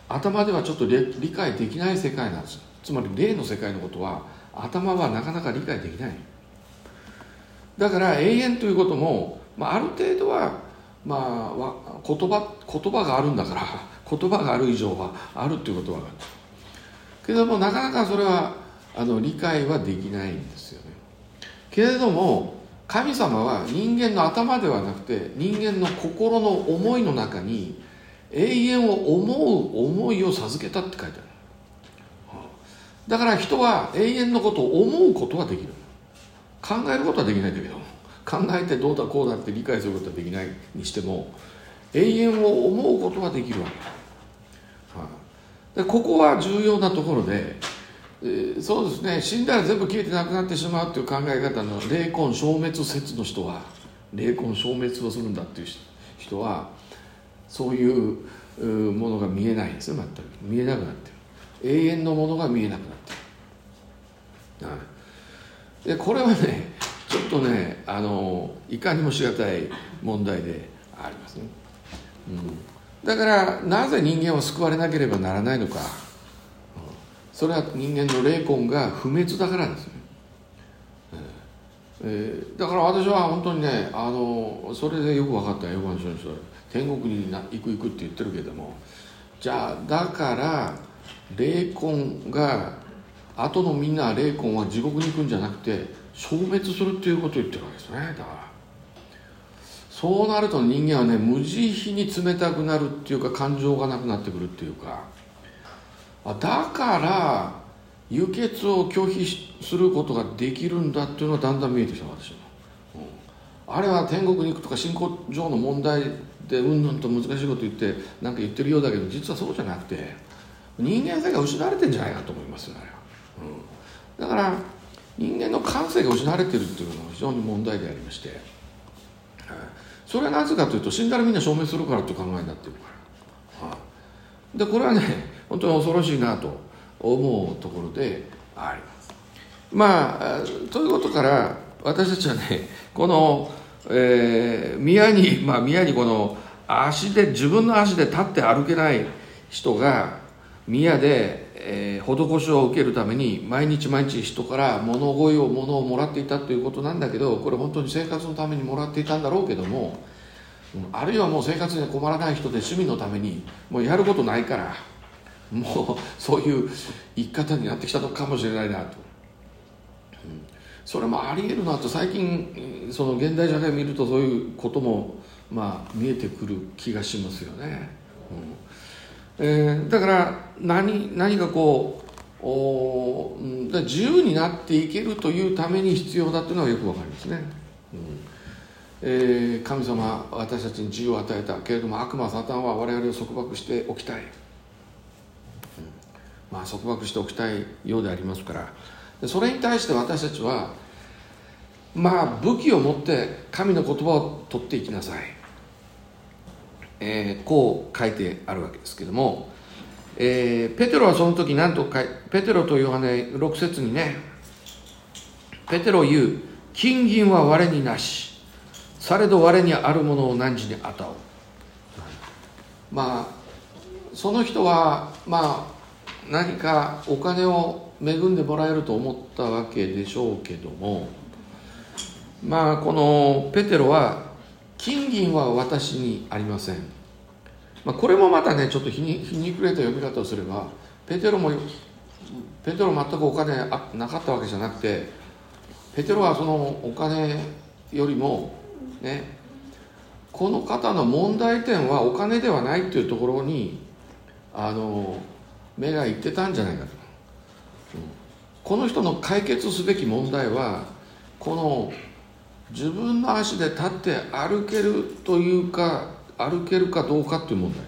頭ではちょっと理解できない世界なんです。つまり霊の世界のことは頭はなかなか理解できない。だから永遠ということも、まあ、ある程度は、まあ、言葉言葉があるんだから言葉がある以上はあるということは分かるけれども、なかなかそれはあの理解はできないんですよね。けれども神様は人間の頭ではなくて人間の心の思いの中に永遠を思う思いを授けたって書いてある。だから人は永遠のことを思うことはできる。考えることはできないんだけど、考えてどうだこうだって理解することはできないにしても永遠を思うことはできるわけで、ここは重要なところで、えー、そうですね、死んだら全部消えてなくなってしまうという考え方の霊魂消滅説の人は、霊魂消滅をするんだっていう人はそういうものが見えないんですよ。全く見えなくなってる。永遠のものが見えなくなってる、はい、でこれはねちょっとねあのいかにもしがたい問題でありますね、うん、だからなぜ人間は救われなければならないのか、うん、それは人間の霊魂が不滅だからですね、えー、だから私は本当にねあのそれでよく分かったヨハネ書の人は天国に行く行くって言ってるけれども、じゃあだから霊魂が後のみんな霊魂は地獄に行くんじゃなくて消滅するっていうことを言ってるわけですね。だからそうなると人間はね無慈悲に冷たくなるっていうか感情がなくなってくるっていうか、だから輸血を拒否することができるんだっていうのがだんだん見えてきた私は、うん、あれは天国に行くとか信仰上の問題でうんぬんと難しいこと言ってなんか言ってるようだけど、実はそうじゃなくて人間性が失われてるんじゃないかと思いますよ、あれは、うん、だから人間の感性が失われてるっていうのは非常に問題でありまして、それはなぜかというと死んだらみんな消滅するからという考えになってるから、でこれはね本当に恐ろしいなと思うところであります。まあということから私たちはねこの、えー、宮にまあ宮にこの足で自分の足で立って歩けない人が宮でえー、施しを受けるために毎日毎日人から物乞いを物をもらっていたということなんだけど、これ本当に生活のためにもらっていたんだろうけども、あるいはもう生活に困らない人で趣味のためにもうやることないからもうそういう生き方になってきたのかもしれないなと、うん、それもあり得るなと最近その現代社会を見るとそういうこともまあ見えてくる気がしますよね、うんえー、だから何、何かこうおだ自由になっていけるというために必要だというのはよくわかりますね、うんえー、神様は私たちに自由を与えたけれども悪魔サタンは我々を束縛しておきたい、うんまあ、束縛しておきたいようでありますから、それに対して私たちはまあ武器を持って神の言葉を取っていきなさい、えー、こう書いてあるわけですけども、えー、ペテロはその時何と書いペテロとヨハネろく節にね、ペテロ言う、金銀は我になし、されど我にあるものを汝に与おう。まあその人はまあ何かお金を恵んでもらえると思ったわけでしょうけども、まあこのペテロは金銀は私にありません、まあ、これもまたねちょっと皮に、皮にくれた読み方をすれば、ペテロもペテロ全くお金なかったわけじゃなくて、ペテロはそのお金よりもね、この方の問題点はお金ではないというところにあの目がいってたんじゃないかと、うん、この人の解決すべき問題はこの自分の足で立って歩けるというか歩けるかどうかという問題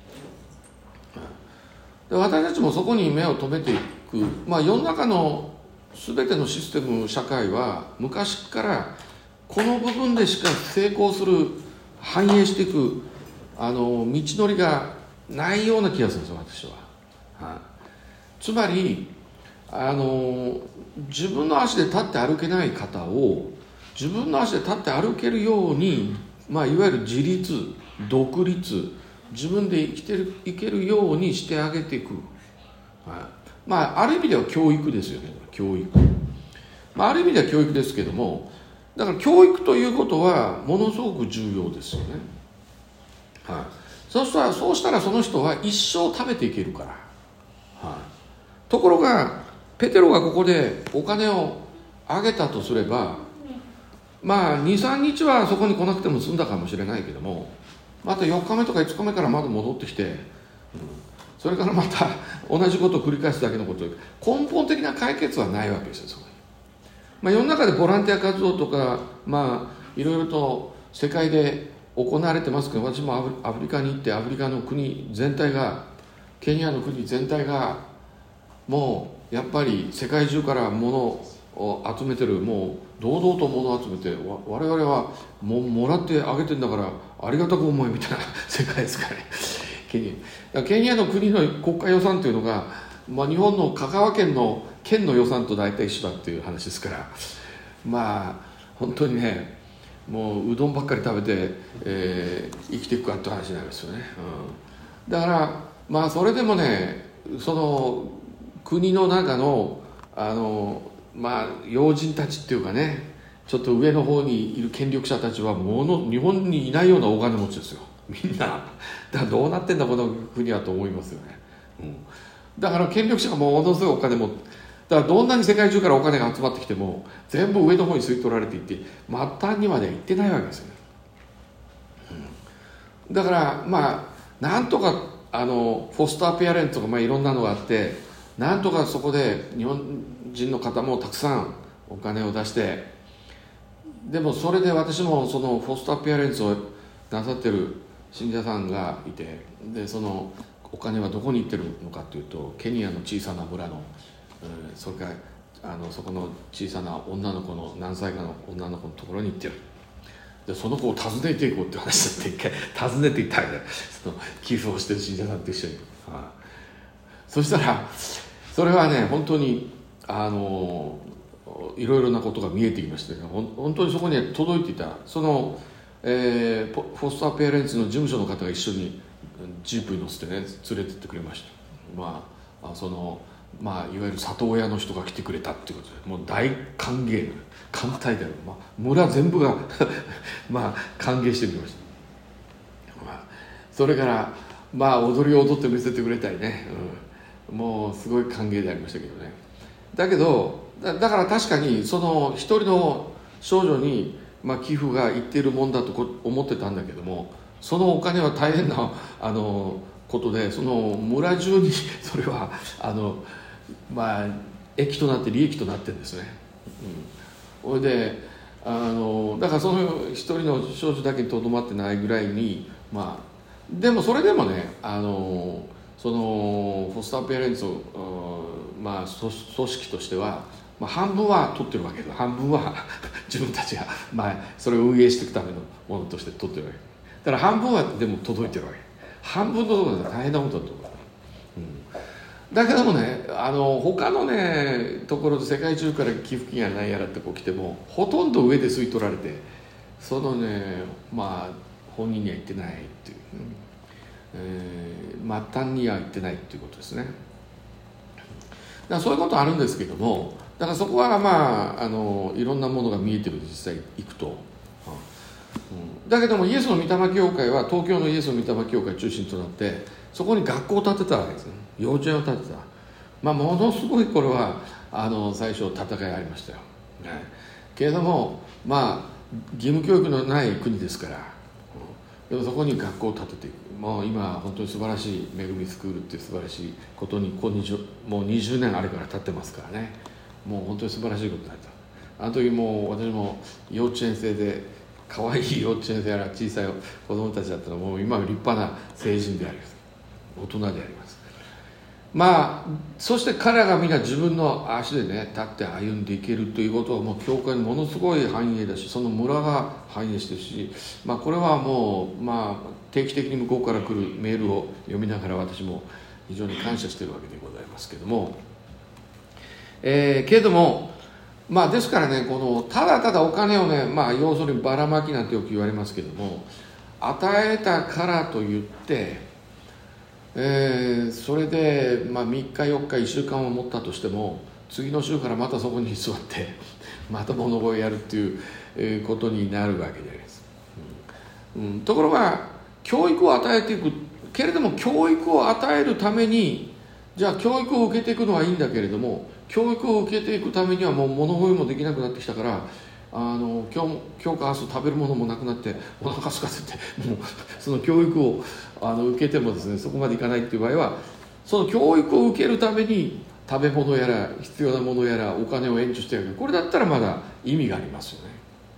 で、私たちもそこに目を留めていく、まあ、世の中の全てのシステム社会は昔からこの部分でしか成功する反映していくあの道のりがないような気がするんですよ私は、はい、つまりあの自分の足で立って歩けない方を自分の足で立って歩けるように、まあ、いわゆる自立独立自分で生きてるいけるようにしてあげていく、はい、まあある意味では教育ですよね。教育、まあ、ある意味では教育ですけども、だから教育ということはものすごく重要ですよね、はい、そうしたらそうしたらその人は一生食べていけるから、はい、ところがペテロがここでお金をあげたとすれば、まあ にさんにちはそこに来なくても済んだかもしれないけども、またよっかめとかいつかめからまだ戻ってきて、うん、それからまた同じことを繰り返すだけのことで根本的な解決はないわけですよ。そこに、まあ、世の中でボランティア活動とか、まあいろいろと世界で行われてますけど、私もアフリカに行ってアフリカの国全体が、ケニアの国全体がもうやっぱり世界中から物を集めてる、もう堂々と物を集めて、我々はもうもらってあげてんだからありがたく思いみたいな世界ですからね。ケニアケニアの国の国家予算というのが、まあ、日本の香川県の県の予算と大体一緒だっていう話ですから、まあ本当にね、もううどんばっかり食べて、えー、生きていくかって話になりますよね、うん、だからまあそれでもね、その国の中のあのまあ要人たちっていうかね、ちょっと上の方にいる権力者たちはもの日本にいないような大金持ちですよ、みんな。だからどうなってんだこの国はと思いますよね、うん、だから権力者がものすごいお金持って、だからどんなに世界中からお金が集まってきても全部上の方に吸い取られていって末端にまでは行ってないわけですよね、うん、だからまあなんとかあのフォスターペアレントとか、まあ、いろんなのがあって、なんとかそこで日本人の方もたくさんお金を出して、でもそれで私もそのフォスターペアレンツをなさってる信者さんがいて、でそのお金はどこに行ってるのかというと、ケニアの小さな村の、うん、それからあのそこの小さな女の子の何歳かの女の子のところに行ってる。でその子を訪ねていこうって話だって、一回訪ねていったわけだ、その寄付をしてる信者さんと一緒に、はあ、そしたらそれはね本当にあのいろいろなことが見えてきまして、ね、本当にそこに届いていた、その、えー、フォスターペアレンツの事務所の方が一緒にジープに乗せてね連れてってくれました。まあそのまあいわゆる里親の人が来てくれたっていうことで、もう大歓迎歓待である、まあ、村全部がまあ歓迎してくれました、まあ、それからまあ踊りを踊って見せてくれたりね、うん、もうすごい歓迎でありましたけどね。だけど だ, だから確かにその一人の少女に、まあ、寄付がいっているもんだと思ってたんだけども、そのお金は大変なあのことで、その村中にそれはあの、まあ、益となって利益となってるんですね、うん、それであのだからその一人の少女だけにとどまってないぐらいに、まあでもそれでもね、あのそのフォスターペアレンツを、まあ、組織としては、まあ、半分は取ってるわけで、半分は自分たちが、まあ、それを運営していくためのものとして取ってるわけだから、半分はでも届いてるわけ、半分のところで大変なことだと思う、うん、だけどもね、あの他のねところで世界中から寄付金や何やらってこう来ても、ほとんど上で吸い取られて、そのねまあ本人には言ってないっていう、えー、末端には言ってないっていうことですね。だからそういうことあるんですけども、だからそこはまああのいろんなものが見えてる、実際行くと、うん、だけどもイエスの御霊教会は東京のイエスの御霊教会中心となって、そこに学校を建てたわけですね、幼稚園を建てた、まあ、ものすごいこれはあの最初戦いありましたよ、ね、けれどもまあ義務教育のない国ですから、うん、でもそこに学校を建てていく、もう今本当に素晴らしい恵みスクールっていう素晴らしいことにこうもうにじゅうねんあれから経ってますからね、もう本当に素晴らしいことになった。あの時もう私も幼稚園生で、可愛い幼稚園生やら小さい子供たちだったら、もう今は立派な成人であります、大人であります。まあそして彼らがみんな自分の足でね立って歩んでいけるということは、もう教会にものすごい繁栄だし、その村が繁栄してるし、まあこれはもうまあ定期的に向こうから来るメールを読みながら私も非常に感謝しているわけでございますけども、えー、けれどもまあですからね、このただただお金をね、まあ要するにばらまきなんてよく言われますけども、 与えたからといって、えー、それで、まあ、みっかよっかいっしゅうかんを持ったとしても次の週からまたそこに座ってまた物乞いやるっていう、えー、ことになるわけであります、うんうん、ところが教育を与えていくけれども、教育を与えるためにじゃあ教育を受けていくのはいいんだけれども、教育を受けていくためにはもう物乞いもできなくなってきたから、あの今日今日か明日食べるものもなくなってお腹すかせてもうその教育をあの受けてもですね、そこまでいかないっていう場合は、その教育を受けるために食べ物やら必要なものやらお金を援助してあげる、これだったらまだ意味がありますよね、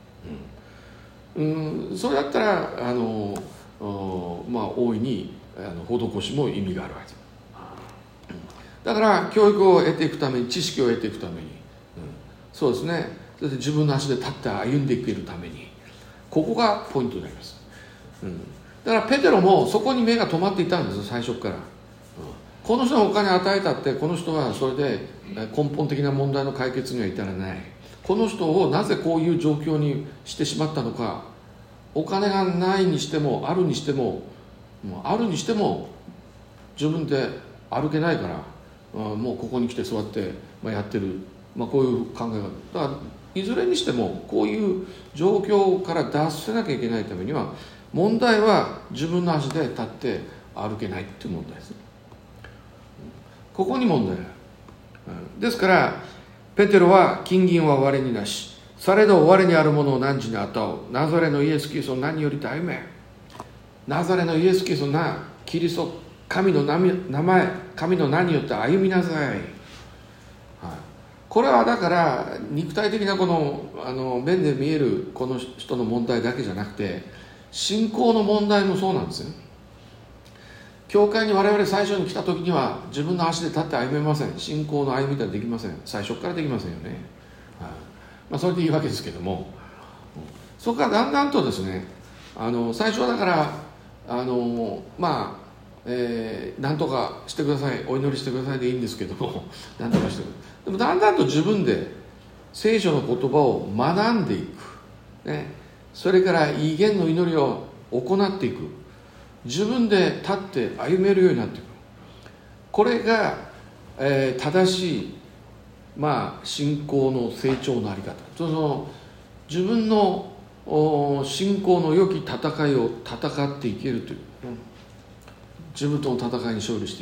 うんうん、それだったらあの、まあ、大いにあの施しも意味があるわけです。だから教育を得ていくために、知識を得ていくために、うん、そうですね、それで自分の足で立って歩んでいけるために、ここがポイントになります、うん、だからペテロもそこに目が止まっていたんです最初から、うん、この人がお金を与えたって、この人はそれで根本的な問題の解決には至らない。この人をなぜこういう状況にしてしまったのか、お金がないにしてもあるにしても、あるにしても自分で歩けないから、もうここに来て座ってやってる、まあ、こういう考え方だから、いずれにしてもこういう状況から脱せなきゃいけないためには、問題は自分の足で立って歩けないっていう問題ですね。ここに問題がある。ですからペテロは金銀は我になし、されど我にあるものを汝に与おう。ナザレのイエス・キリストを何よりと歩め。ナザレのイエス・キリストなキリスト、神の名前、神の名によって歩みなさい、はい、これはだから肉体的なこの、あの面で見えるこの人の問題だけじゃなくて、信仰の問題もそうなんですよ。教会に我々最初に来た時には自分の足で立って歩めません。信仰の歩みではできません。最初からできませんよね、はい、まあ、それでいいわけですけども、そこからだんだんとですね、あの最初はだからあのまあえー、何とかしてください、お祈りしてくださいでいいんですけども何とかしてください。でもだんだんと自分で聖書の言葉を学んでいく、ね、それから異言の祈りを行っていく、自分で立って歩めるようになっていく、これが、えー、正しい、まあ、信仰の成長のあり方、その自分の信仰の良き戦いを戦っていけるという、自分との戦いに勝利してい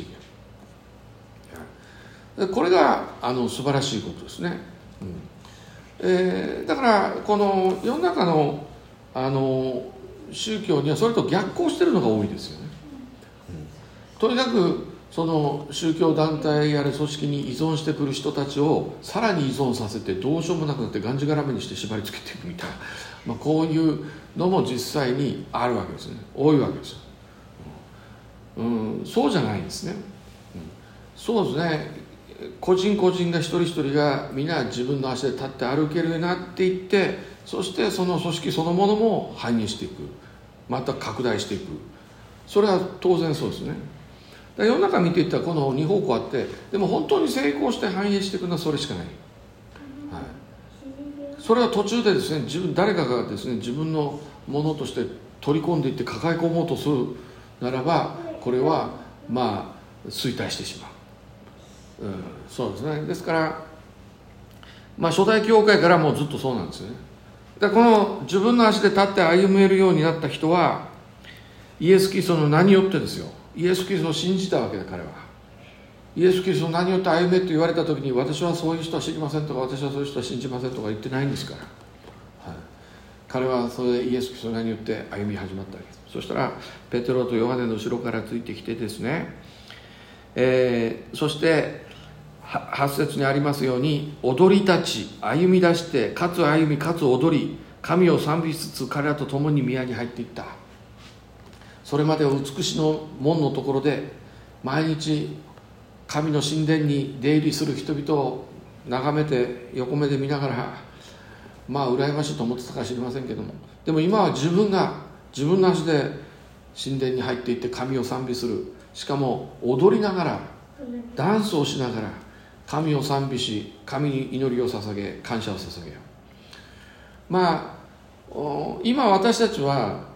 ける、これがあの素晴らしいことですね、うんえー、だからこの世の中の、あの宗教にはそれと逆行しているのが多いですよね、うん、とにかくその宗教団体やら組織に依存してくる人たちをさらに依存させて、どうしようもなくなってがんじがらめにして縛り付けていくみたいな、まあ、こういうのも実際にあるわけですね、多いわけですよ。うん、そうじゃないんですね、うん、そうですね、個人個人が一人一人が皆自分の足で立って歩けるようになっていって、そしてその組織そのものも繁栄していく、また拡大していく、それは当然そうですね。だ世の中見ていったらこのに方向あって、でも本当に成功して繁栄していくのはそれしかない、はい、それは途中でですね、自分誰かがですね自分のものとして取り込んでいって抱え込もうとするならば、これはまあ衰退してしまう、うん、そうですね。ですからまあ初代教会からもうずっとそうなんですよね。だからこの自分の足で立って歩めるようになった人はイエス・キリストの名によってですよ、イエス・キリストを信じたわけだ。彼はイエス・キリストの名によって歩めと言われた時に、私はそういう人は知りませんとか、私はそういう人は信じませんとか言ってないんですから、はい、彼はそれでイエス・キリストの名によって歩み始まったわけです。そしたらペテロとヨハネの後ろからついてきてですね、えー、そしてはち節にありますように、踊り立ち歩み出して、かつ歩みかつ踊り、神を賛美しつつ彼らと共に宮に入っていった。それまでは美しの門のところで毎日神の神殿に出入りする人々を眺めて横目で見ながら、まあ羨ましいと思ってたか知りませんけども、でも今は自分が自分の足で神殿に入っていって神を賛美する、しかも踊りながらダンスをしながら神を賛美し、神に祈りを捧げ、感謝を捧げよう。まあ今私たちは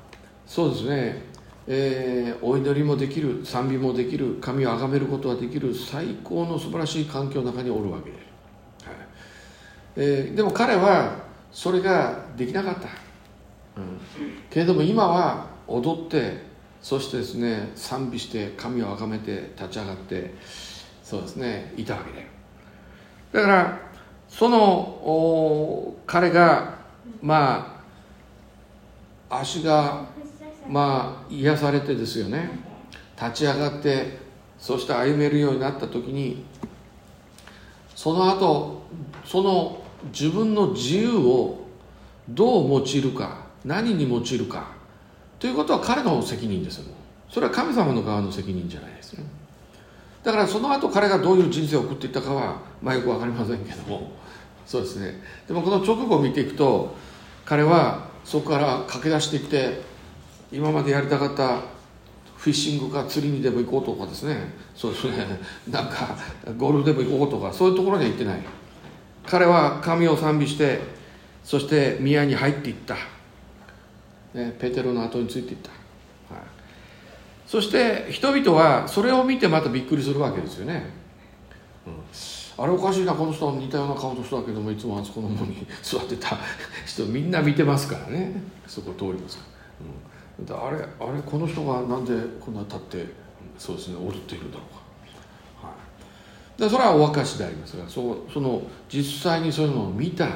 そうですね、えー、お祈りもできる、賛美もできる、神を崇めることができる最高の素晴らしい環境の中におるわけで、はいえー、でも彼はそれができなかった、うん、けれども今は踊って、そしてですね賛美して神を崇めて立ち上がって、そうですねいたわけで、だからその彼がまあ足がまあ癒されてですよね、立ち上がってそして歩めるようになった時に、その後その自分の自由をどう用いるか、何に用いるかということは彼の責任ですよ。それは神様の側の責任じゃないですね。だからその後彼がどういう人生を送っていったかはまあよく分かりませんけども、そうですね、でもこの直後を見ていくと、彼はそこから駆け出していって、今までやりたかったフィッシングか釣りにでも行こうとかですね、そうですね、なんかゴルフでも行こうとか、そういうところには行ってない。彼は神を賛美して、そして宮に入っていった、ね、ペテロの後についていった、はい、そして人々はそれを見てまたびっくりするわけですよね、うん、あれおかしいな、この人は似たような顔の人だけどもいつもあそこの門に座ってた人みんな見てますからね、そこ通りますから、うん、あれあれこの人がなんでこんな立って、そうですね踊っているんだろうか、はい、でそれはお分かしでありますが、そその実際にそういうのを見た、ね、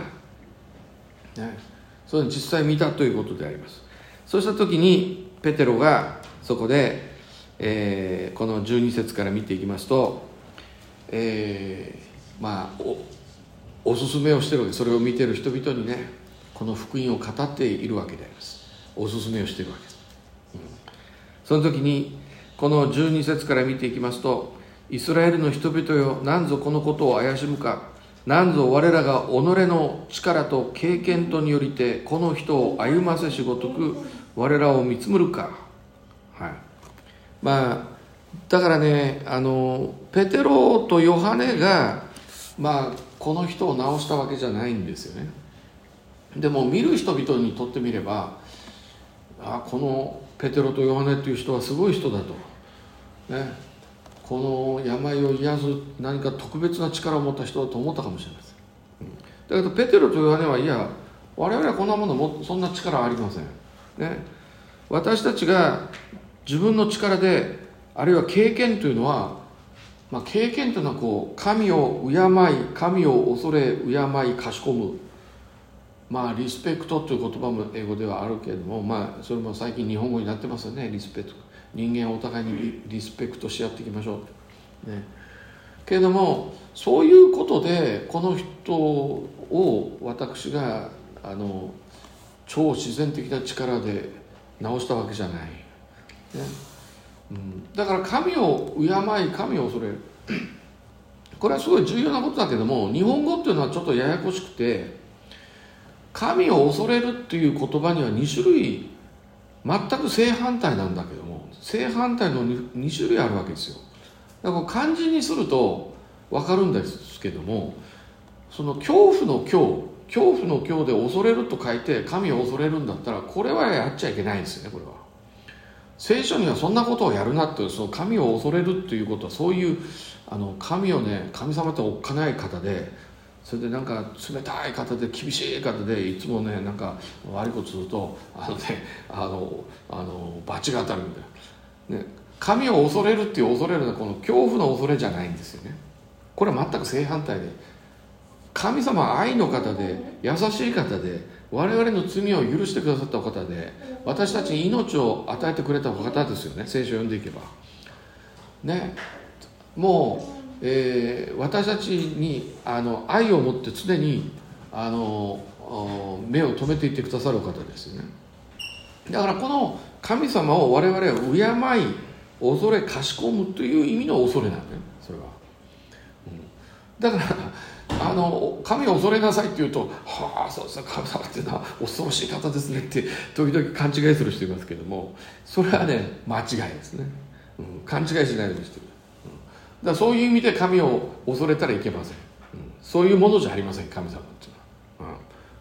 それを実際見たということであります。そうした時にペテロがそこで、えー、このじゅうに節から見ていきますと、えー、まあ お, おすすめをしているわけで、それを見ている人々にね、この福音を語っているわけであります。おすすめをしているわけです、うん、その時にこのじゅうに節から見ていきますと、イスラエルの人々よ、なんぞこのことを怪しむか、なんぞ我らが己の力と経験とによりてこの人を歩ませしごとく我らを見つむるか、はい、まあだからね、あのペテロとヨハネがまあこの人を治したわけじゃないんですよね。でも見る人々にとってみれば、あこのペテロとヨハネっていう人はすごい人だと、ね、この病を癒す何か特別な力を持った人だと思ったかもしれません、うん、だけどペテロとヨハネはいや、我々はこんなものもそんな力はありません、ね、私たちが自分の力で、あるいは経験というのは、まあ、経験というのはこう神を敬い、神を恐れ敬いかしこむ、まあリスペクトという言葉も英語ではあるけれども、まあそれも最近日本語になってますよね。リスペクト、人間をお互いに リ, リスペクトし合っていきましょう、ね、けれどもそういうことでこの人を私があの超自然的な力で治したわけじゃない、ねうん、だから神を敬い神を恐れるこれはすごい重要なことだけども、日本語っていうのはちょっとややこしくて、神を恐れるっていう言葉にはに種類全く正反対なんだけども、正反対の 2, 2種類あるわけですよ。だから漢字にすると分かるんですけども、その恐怖の恐恐怖の恐で恐れると書いて神を恐れるんだったら、これはやっちゃいけないんですよね。これは聖書にはそんなことをやるなって、その神を恐れるっていうことは、そういうあの神をね、神様っておっかない方で、それでなんか冷たい方で厳しい方で、いつもねなんか悪いことするとあのねあのあの罰が当たるみたいな、ね、神を恐れるっていう恐れるのはこの恐怖の恐れじゃないんですよね。これは全く正反対で、神様は愛の方で優しい方で、我々の罪を許してくださったお方で、私たちに命を与えてくれたお方ですよね。聖書を読んでいけばね、もうえー、私たちにあの愛を持って常にあの目を留めていってくださる方ですよね。だからこの神様を我々は敬い恐れかしこむという意味の恐れなんだよ、それは、うん、だからあの神を恐れなさいって言うと、はあそうですね、神様っていうのは恐ろしい方ですねって時々勘違いする人いますけども、それはね間違いですね、うん、勘違いしないようにしてる。だからそういう意味で神を恐れたらいけません、うん、そういうものじゃありません神様っていうのは、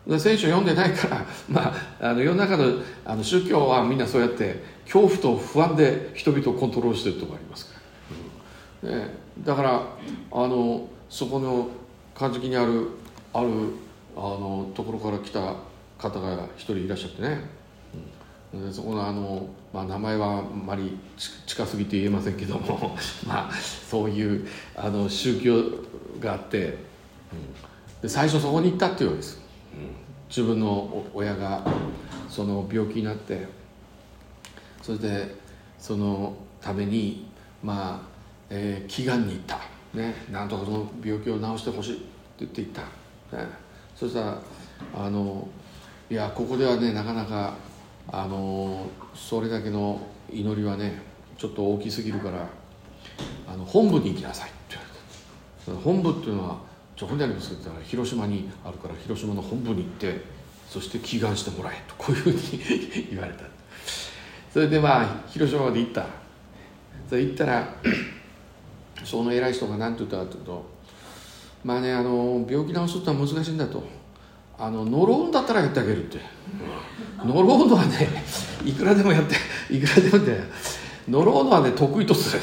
聖書読んでないから、まあ、あの世の中 の, あの宗教はみんなそうやって恐怖と不安で人々をコントロールしてるところがありますから、うんね、だからあのそこの漢字にあるあるあのところから来た方が一人いらっしゃってね、うん、でそこのあの、まあ、名前はあんまり近すぎて言えませんけどもまあそういうあの宗教があって、うん、で最初そこに行ったっていうわけです。自分の親がその病気になって、それでそのためにまあ、えー、祈願に行った、ね、なんとかその病気を治してほしいって言って行った、ね、そしたらあのいやここではねなかなかあのそれだけの祈りはねちょっと大きすぎるからあの本部に行きなさいって言われた。本部っていうのはそこにありますけど広島にあるから広島の本部に行ってそして祈願してもらえとこういうふうに言われた。それでまあ広島まで行った。それ行ったらその偉い人が何て言ったかというと、まあねあの病気治すってのは難しいんだと、あの呪うんだったらやってあげるって、呪うのはねいくらでもやっていくらでもって呪うのはね得意とする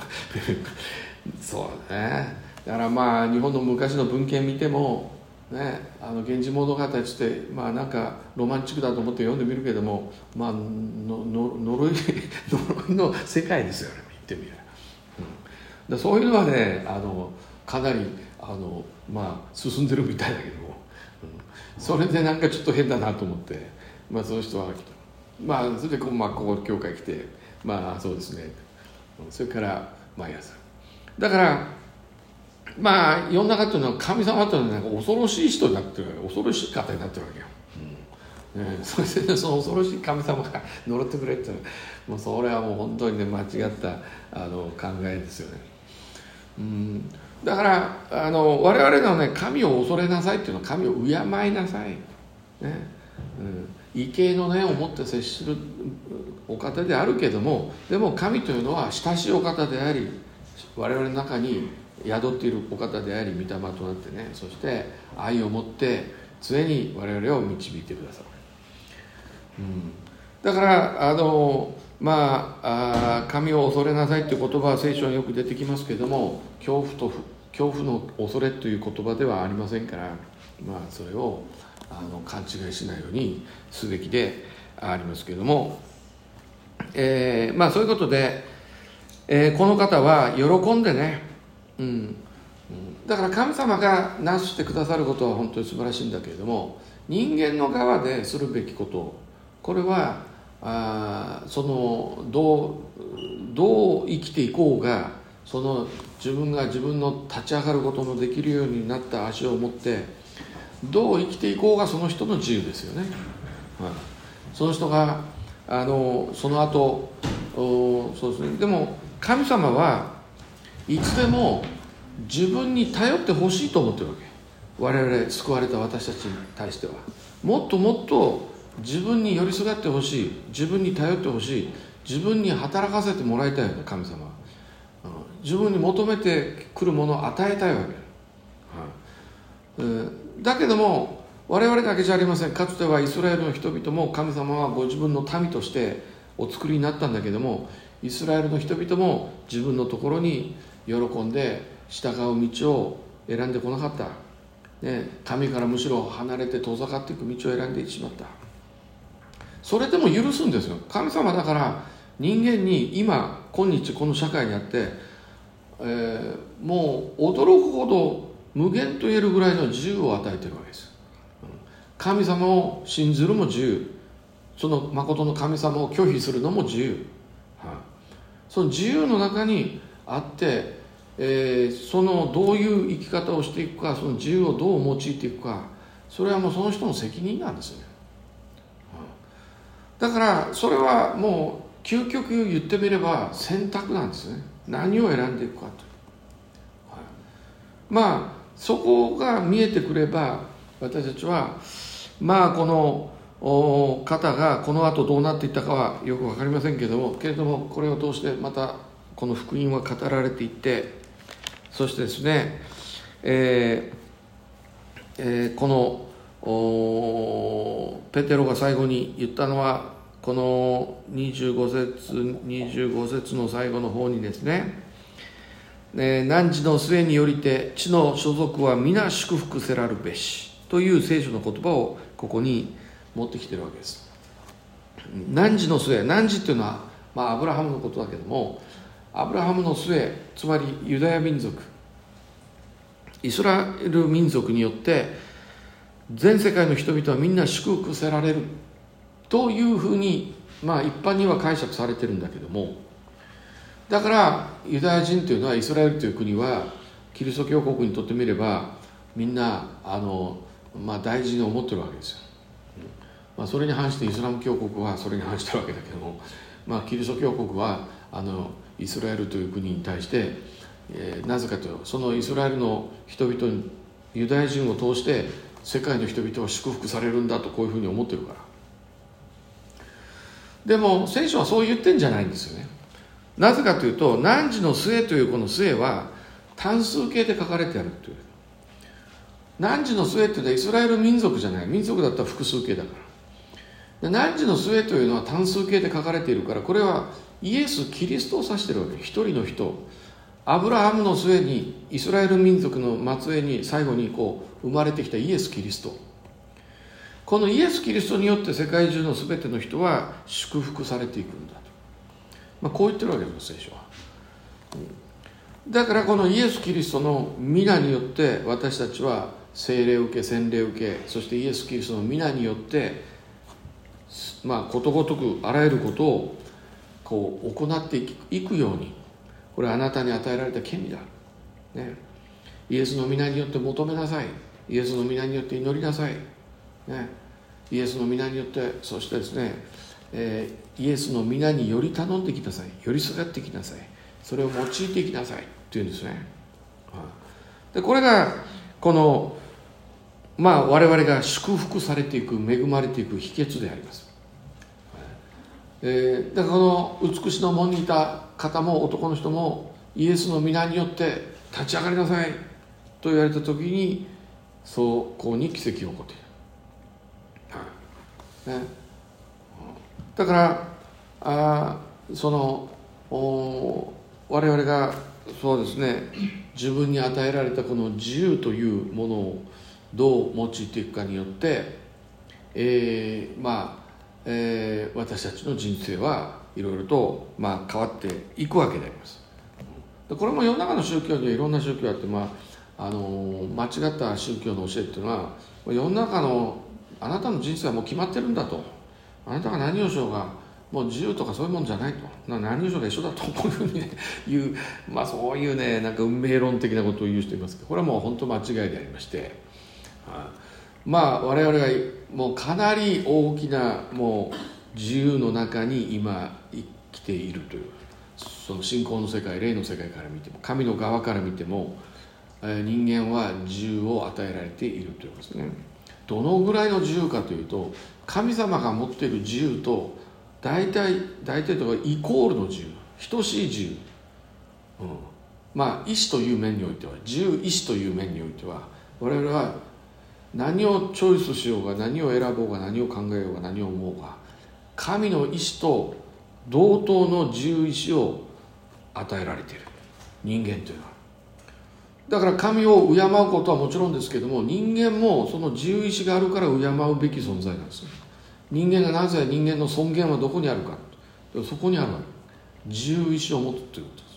そうね。だからまあ日本の昔の文献見てもね、あの源氏物語ってまあなんかロマンチックだと思って読んでみるけども、まあのの呪い呪いの世界ですよね言ってみれば、うん、だそういうのはねあのかなりあの、まあ、進んでるみたいだけども、うん、それでなんかちょっと変だなと思って、まあその人は来た。まあそれでこう、まあ、ここ教会来てまあそうですね、それから毎朝だからまあ世の中っていうのは神様っていうのはなんか恐ろしい人になってるわけ、恐ろしい方になってるわけよ、うんね、それで、ね、その恐ろしい神様が呪ってくれっていうのはもうそれはもう本当にね間違ったあの考えですよね、うん、だからあの我々のね神を恐れなさいっていうのは神を敬いなさい、ねうん、畏敬の念を持って接するお方であるけども、でも神というのは親しいお方であり我々の中に宿っているお方であり御霊となってね、そして愛を持って常に我々を導いてくださる、うん、だからあのまあ、あ神を恐れなさいという言葉は聖書によく出てきますけれども、恐怖と恐怖の恐れという言葉ではありませんから、まあ、それをあの勘違いしないようにすべきでありますけれども、えー、まあそういうことで、えー、この方は喜んでね、うんうん、だから神様がなしてくださることは本当に素晴らしいんだけれども、人間の側でするべきこと、これはあそのどうどう生きていこうが、その自分が自分の立ち上がることのできるようになった足を持ってどう生きていこうがその人の自由ですよね、はい、その人があのその後そうですね、でも神様はいつでも自分に頼ってほしいと思ってるわけ。我々救われた私たちに対してはもっともっと自分に寄りすがってほしい、自分に頼ってほしい、自分に働かせてもらいたいよね。神様は自分に求めてくるものを与えたいわけ、はい、だけども我々だけじゃありません。かつてはイスラエルの人々も神様はご自分の民としてお作りになったんだけども、イスラエルの人々も自分のところに喜んで従う道を選んでこなかった、ね、神からむしろ離れて遠ざかっていく道を選んでしまった。それでも許すんですよ。神様だから人間に今今日この社会にあって、えー、もう驚くほど無限と言えるぐらいの自由を与えているわけです。神様を信ずるも自由、その誠の神様を拒否するのも自由、はい、その自由の中にあって、えー、そのどういう生き方をしていくか、その自由をどう用いていくか、それはもうその人の責任なんですよね。だからそれはもう究極言ってみれば選択なんですね。何を選んでいくかと、はい、まあそこが見えてくれば私たちはまあこの方がこの後どうなっていったかはよく分かりませんけれどもけれどもこれを通してまたこの福音は語られていって、そしてですね、えーえー、このペテロが最後に言ったのはこのにじゅうご節にじゅうご節の最後の方にですね、えー、汝の末によりて地の所属は皆祝福せらるべしという聖書の言葉をここに持ってきてるわけです。汝の末、汝っていうのは、まあ、アブラハムのことだけども、アブラハムの末、つまりユダヤ民族、イスラエル民族によって全世界の人々はみんな祝福せられるというふうに、まあ、一般には解釈されてるんだけども、だからユダヤ人というのは、イスラエルという国はキリスト教国にとってみればみんなあの、まあ、大事に思ってるわけですよ。まあ、それに反してイスラム教国はそれに反してるわけだけども、まあ、キリスト教国はあのイスラエルという国に対して、えー、なぜかというとそのイスラエルの人々にユダヤ人を通して世界の人々は祝福されるんだとこういうふうに思ってるから。でも聖書はそう言ってんじゃないんですよね。なぜかというと、汝の末というこの末は単数形で書かれてあるという。汝の末というのはイスラエル民族じゃない。民族だったら複数形だから。汝の末というのは単数形で書かれているから、これはイエス・キリストを指しているわけ。一人の人、アブラハムの末にイスラエル民族の末裔に最後にこう生まれてきたイエス・キリスト、このイエス・キリストによって世界中の全ての人は祝福されていくんだと、まあ、こう言ってるわけです聖書は。だからこのイエス・キリストの皆によって私たちは聖霊を受け、洗礼を受け、そしてイエス・キリストの皆によってまあことごとくあらゆることをこう行っていくように、これはあなたに与えられた権利だ、ね、イエスの皆によって求めなさい、イエスの皆によって祈りなさい、ね、イエスの皆によって、そしてですね、えー、イエスの皆により頼んできなさい、寄りすがってきなさい、それを用いていきなさいっていうんですね。でこれがこのまあ我々が祝福されていく、恵まれていく秘訣であります。えー、だからこの美しの門にいた方も男の人もイエスの皆によって立ち上がりなさいと言われた時に、そうこうに奇跡が起こっている、ね、だからあその我々がそうですね、自分に与えられたこの自由というものをどう用いていくかによって、えー、まあ、えー、私たちの人生はいろいろと、まあ、変わっていくわけであります。これも世の中の宗教にはいろんな宗教があって、まあ、あの間違った宗教の教えっていうのは、世の中のあなたの人生はもう決まってるんだと、あなたが何をしようがもう自由とかそういうもんじゃないと、何をしようが一緒だとこういうふうに、ね、言う、まあ、そういうね、なんか運命論的なことを言う人いますけど、これはもう本当間違いでありまして、まあ我々がもうかなり大きなもう自由の中に今生きているという、その信仰の世界、霊の世界から見ても、神の側から見ても、人間は自由を与えられているということですね。どのぐらいの自由かというと、神様が持っている自由と大体大体とかイコールの自由、等しい自由、うん、まあ意志という面においては、自由意志という面においては、我々は何をチョイスしようが、何を選ぼうが、何を考えようが、何を思うが、神の意志と同等の自由意志を与えられている人間というのは。だから神を敬うことはもちろんですけども、人間もその自由意志があるから敬うべき存在なんですね。人間がなぜ、人間の尊厳はどこにあるか、そこにあるわけ。自由意志を持つということです。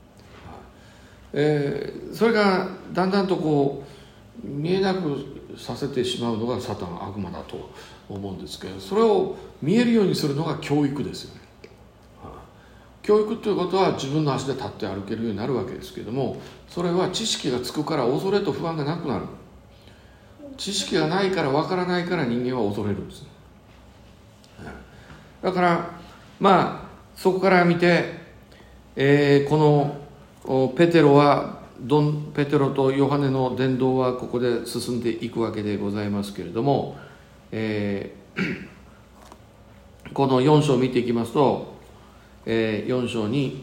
えー、それがだんだんとこう見えなくさせてしまうのがサタン、悪魔だと思うんですけど、それを見えるようにするのが教育ですよね。教育ということは自分の足で立って歩けるようになるわけですけれども、それは知識がつくから恐れと不安がなくなる。知識がないから、わからないから人間は恐れるんです。だからまあそこから見て、えー、このペテロはドンペテロとヨハネの伝道はここで進んでいくわけでございますけれども、えー、このよん章を見ていきますと、えー、よん章に、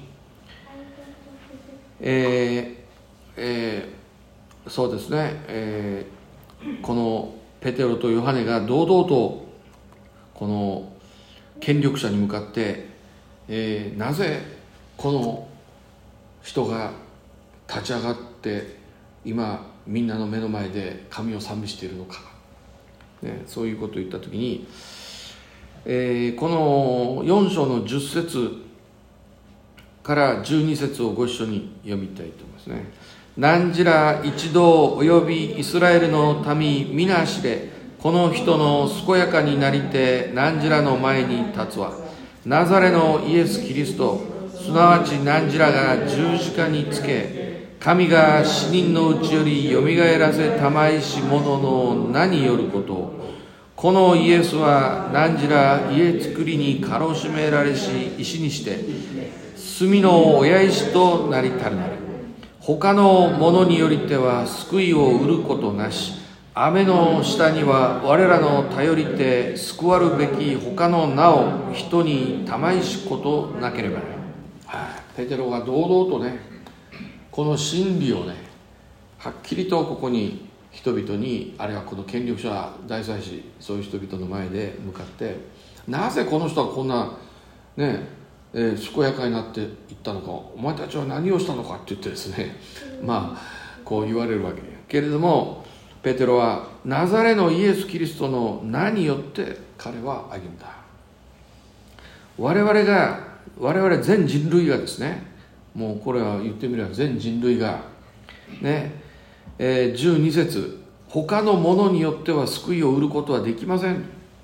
えーえー、そうですね、えー、このペペテロとヨハネが堂々とこの権力者に向かって、えー、なぜこの人が立ち上がって今みんなの目の前で神を賛美しているのか、ね、そういうことを言ったときに、えー、このよん章のじゅっ節からじゅうに節をご一緒に読みたいと思いますね。汝ら一同およびイスラエルの民皆知れ、この人の健やかになりて汝らの前に立つはナザレのイエス・キリスト、すなわち汝らが十字架につけ神が死人のうちよりよみがえらせたまいし者の名によることを、このイエスは汝ら家作りにかろしめられし石にして炭の親石となりたるなり、他の者によりては救いを得ることなし、雨の下には我らの頼りて救わるべき他の名を人にたまいしことなければならない。はい、ペテロが堂々とね、この真理をね、はっきりとここに人々に、あるいはこの権力者、大祭司、そういう人々の前で向かって、なぜこの人はこんなね、えー、健やかになっていったのか、お前たちは何をしたのかって言ってですね、まあこう言われるわけけれども、ペテロはナザレのイエス・キリストの名によって彼は歩んだ。我々が我々全人類がですね、もうこれは言ってみれば全人類がね、えー、じゅうに節、他のものによっては救いを得ることはできません。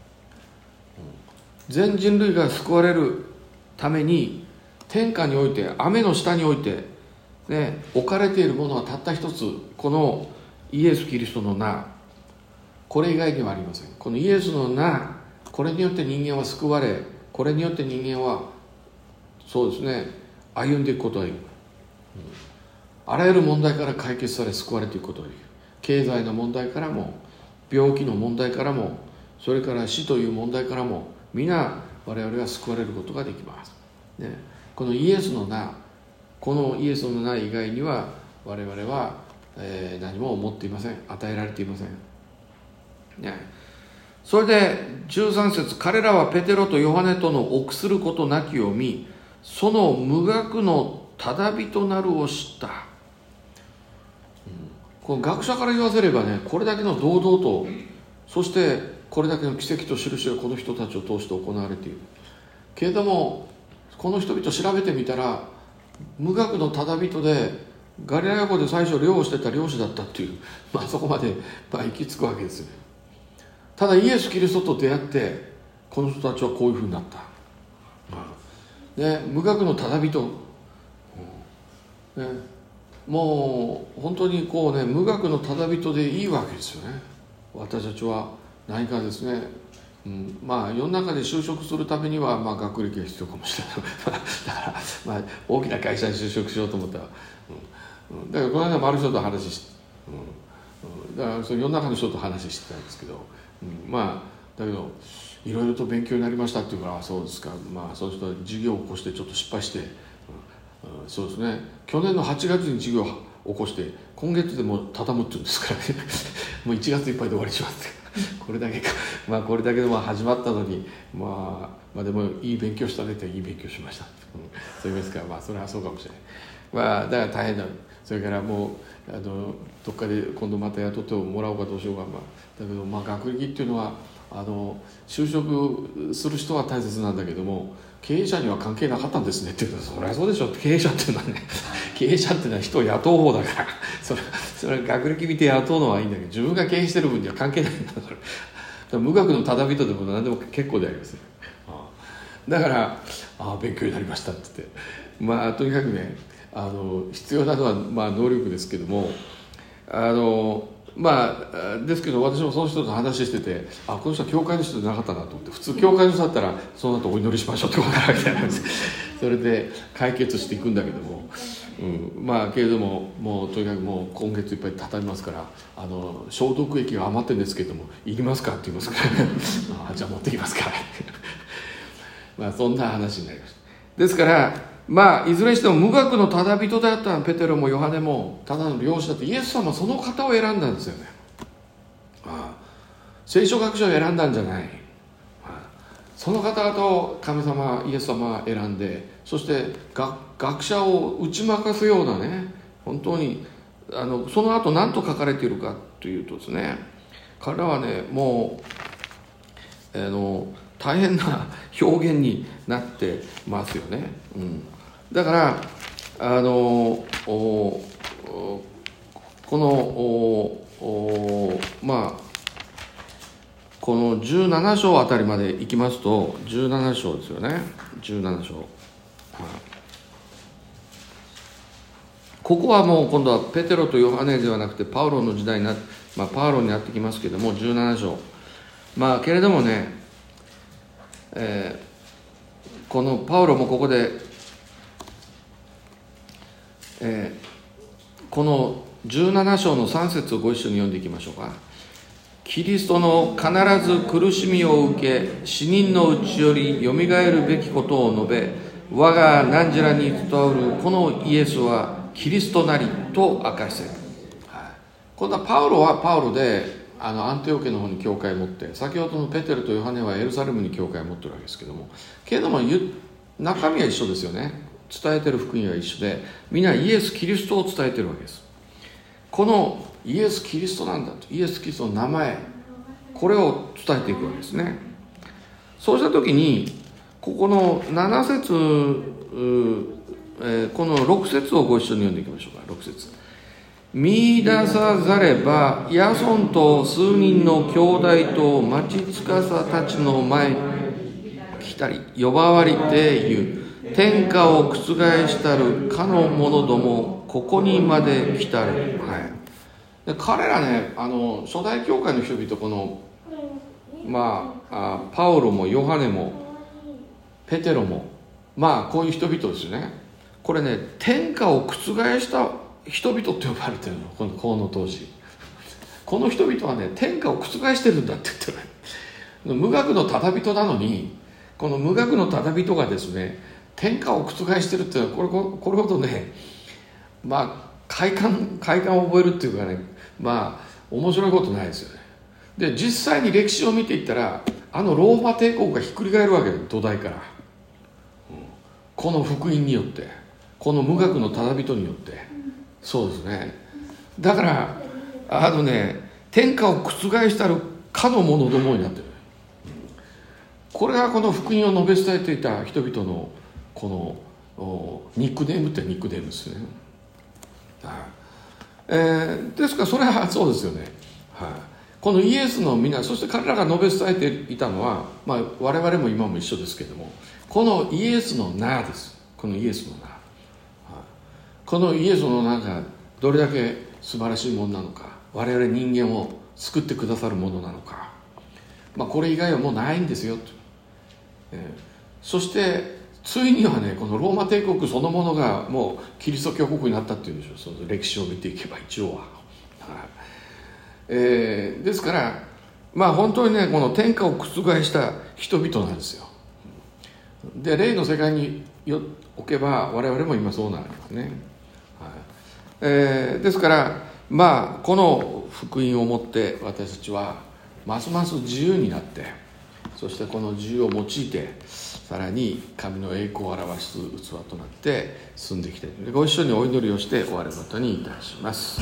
全人類が救われるために天下において、雨の下において、ね、置かれているものはたった一つ、このイエス・キリストの名、これ以外にはありません。このイエスの名、これによって人間は救われ、これによって人間はそうですね、歩んでいくことができる。あらゆる問題から解決され救われていくことができる。経済の問題からも、病気の問題からも、それから死という問題からも、皆我々は救われることができます、ね、このイエスの名、このイエスの名以外には我々は、えー、何も持っていません。与えられていません、ね、それでじゅうさん節、彼らはペテロとヨハネとの臆することなきを見、その無学のただ人なるを知った、うん、この学者から言わせればね、これだけの堂々と、そしてこれだけの奇跡と印がこの人たちを通して行われているけれども、この人々調べてみたら無学のただ人で、ガリラヤ湖で最初漁をしてた漁師だったっていう、まあ、そこまで、まあ、行き着くわけですよね。ただイエス・キリストと出会ってこの人たちはこういうふうになった、ね、無学のただ人、ね、もう本当にこうね、無学のただ人でいいわけですよね。私たちは何かですね、うん、まあ世の中で就職するためには、まあ、学歴が必要かもしれないだから、まあ、大きな会社に就職しようと思ったら、うんうん、だからこの間もある人と話して、うんうん、だからその世の中の人と話してたんですけど、うん、まあだけどいろいろと勉強になりましたっていうから、あ、そうですか、まあそういう人は授業を起こしてちょっと失敗して、うんうん、そうですね、去年のはちがつに授業を起こして今月でもう畳むっていうんですからねもういちがついっぱいで終わりしますこれだけか、まあこれだけでも始まったのに、まあ、まあでもいい勉強したねっていい勉強しました、うん、そう言いますから、まあそれはそうかもしれない。まあだから大変だ。それからもうあのどっかで今度また雇ってもらおうかどうしようか、まあ、だけどまあ学歴っていうのはあの就職する人は大切なんだけども、経営者には関係なかったんですねって言うと、そりゃそうでしょ。経営者っていうのはね経営者っていうのは人を雇う方だからそれそれ学歴見て雇うのはいいんだけど、自分が経営してる分には関係ないんだから。だから無学のただ人でも何でも結構でありますよ。だからああ勉強になりましたって言って、まあとにかくね、あの必要なのはまあ能力ですけども、あのまあですけど、私もその人と話してて、あ、この人は教会の人じゃなかったなと思って。普通教会の人だったらその後お祈りしましょうってことなわけじゃないですかそれで解決していくんだけども、うん、まあけれども、もうとにかくもう今月いっぱい畳みますから、あの消毒液が余ってるんですけどもいりますかって言いますからあ、じゃあ持ってきますからまあそんな話になりました。ですからまあいずれにしても無学のただ人であったペテロもヨハネもただの漁師だって、イエス様はその方を選んだんですよね。ああ、 聖書学者を選んだんじゃない。その方々を神様イエス様は選んで、そして学、学者を打ち負かすようなね、本当にあのその後何と書かれているかというとですね、彼らはねもうあの大変な表現になってますよね、うん、だからあのおおこのおおまあこのじゅうなな章あたりまで行きますと、じゅうなな章ですよね、じゅうなな章、はい、ここはもう今度はペテロとヨハネではなくてパウロの時代になって、まあ、パウロになってきますけども、じゅうなな章、まあけれどもね、えー、このパウロもここで、えー、このじゅうなな章のさん節をご一緒に読んでいきましょうか。キリストの必ず苦しみを受け、死人のうちよりよみがえるべきことを述べ、我が汝らに伝わるこのイエスはキリストなりと明かして、はい、今度はパウロはパウロであのアンテオ家の方に教会を持って、先ほどのペテルとヨハネはエルサレムに教会を持ってるわけですけども、けれども中身は一緒ですよね。伝えてる福音は一緒で、みんなイエス・キリストを伝えてるわけです。このイエス・キリストなんだと、イエス・キリストの名前、これを伝えていくわけですね。そうした時にここのなな節、えー、このろく節をご一緒に読んでいきましょうか。ろく節、見出さざればヤソンと数人の兄弟と町司たちの前に来たり呼ばわりて言う、天下を覆したるかの者どもここにまで来たる、はい、で彼らね、あの初代教会の人々、このまあ、あパウロもヨハネもペテロも、まあこういう人々ですよね。これね、天下を覆した人々って呼ばれてるの、このこの当時。この人々はね、天下を覆してるんだって言ってる。無学のただ人なのに、この無学のただ人がですね、天下を覆してるっていうのは、これこれほどね、まあ快感快感を覚えるっていうかね、まあ面白いことないですよね。で実際に歴史を見ていったら、あのローマ帝国がひっくり返るわけです、土台から、うん、この福音によって、この無学のただ人によって、そうですね。だからあのね、天下を覆したるかの者どもになってる。これがこの福音を述べ伝えていた人々のこのニックネームってニックネームですね、はい、えー、ですからそれはそうですよね、はい、このイエスの皆、そして彼らが述べ伝えていたのは、まあ、我々も今も一緒ですけれども、このイエスの名です。このイエスの名、はい、このイエスの名がどれだけ素晴らしいものなのか、我々人間を救ってくださるものなのか、まあ、これ以外はもうないんですよと、えー、そしてついにはね、このローマ帝国そのものがもうキリスト教国になったっていうんでしょう。その歴史を見ていけば一応は、はい、えー、ですからまあ本当にね、この天下を覆した人々なんですよ。で霊の世界に置けば我々も今そうなんですね、はい、えー、ですからまあこの福音をもって私たちはますます自由になって、そしてこの自由を用いてさらに神の栄光を表す器となって進んでいきたいので、ご一緒にお祈りをして終わることにいたします。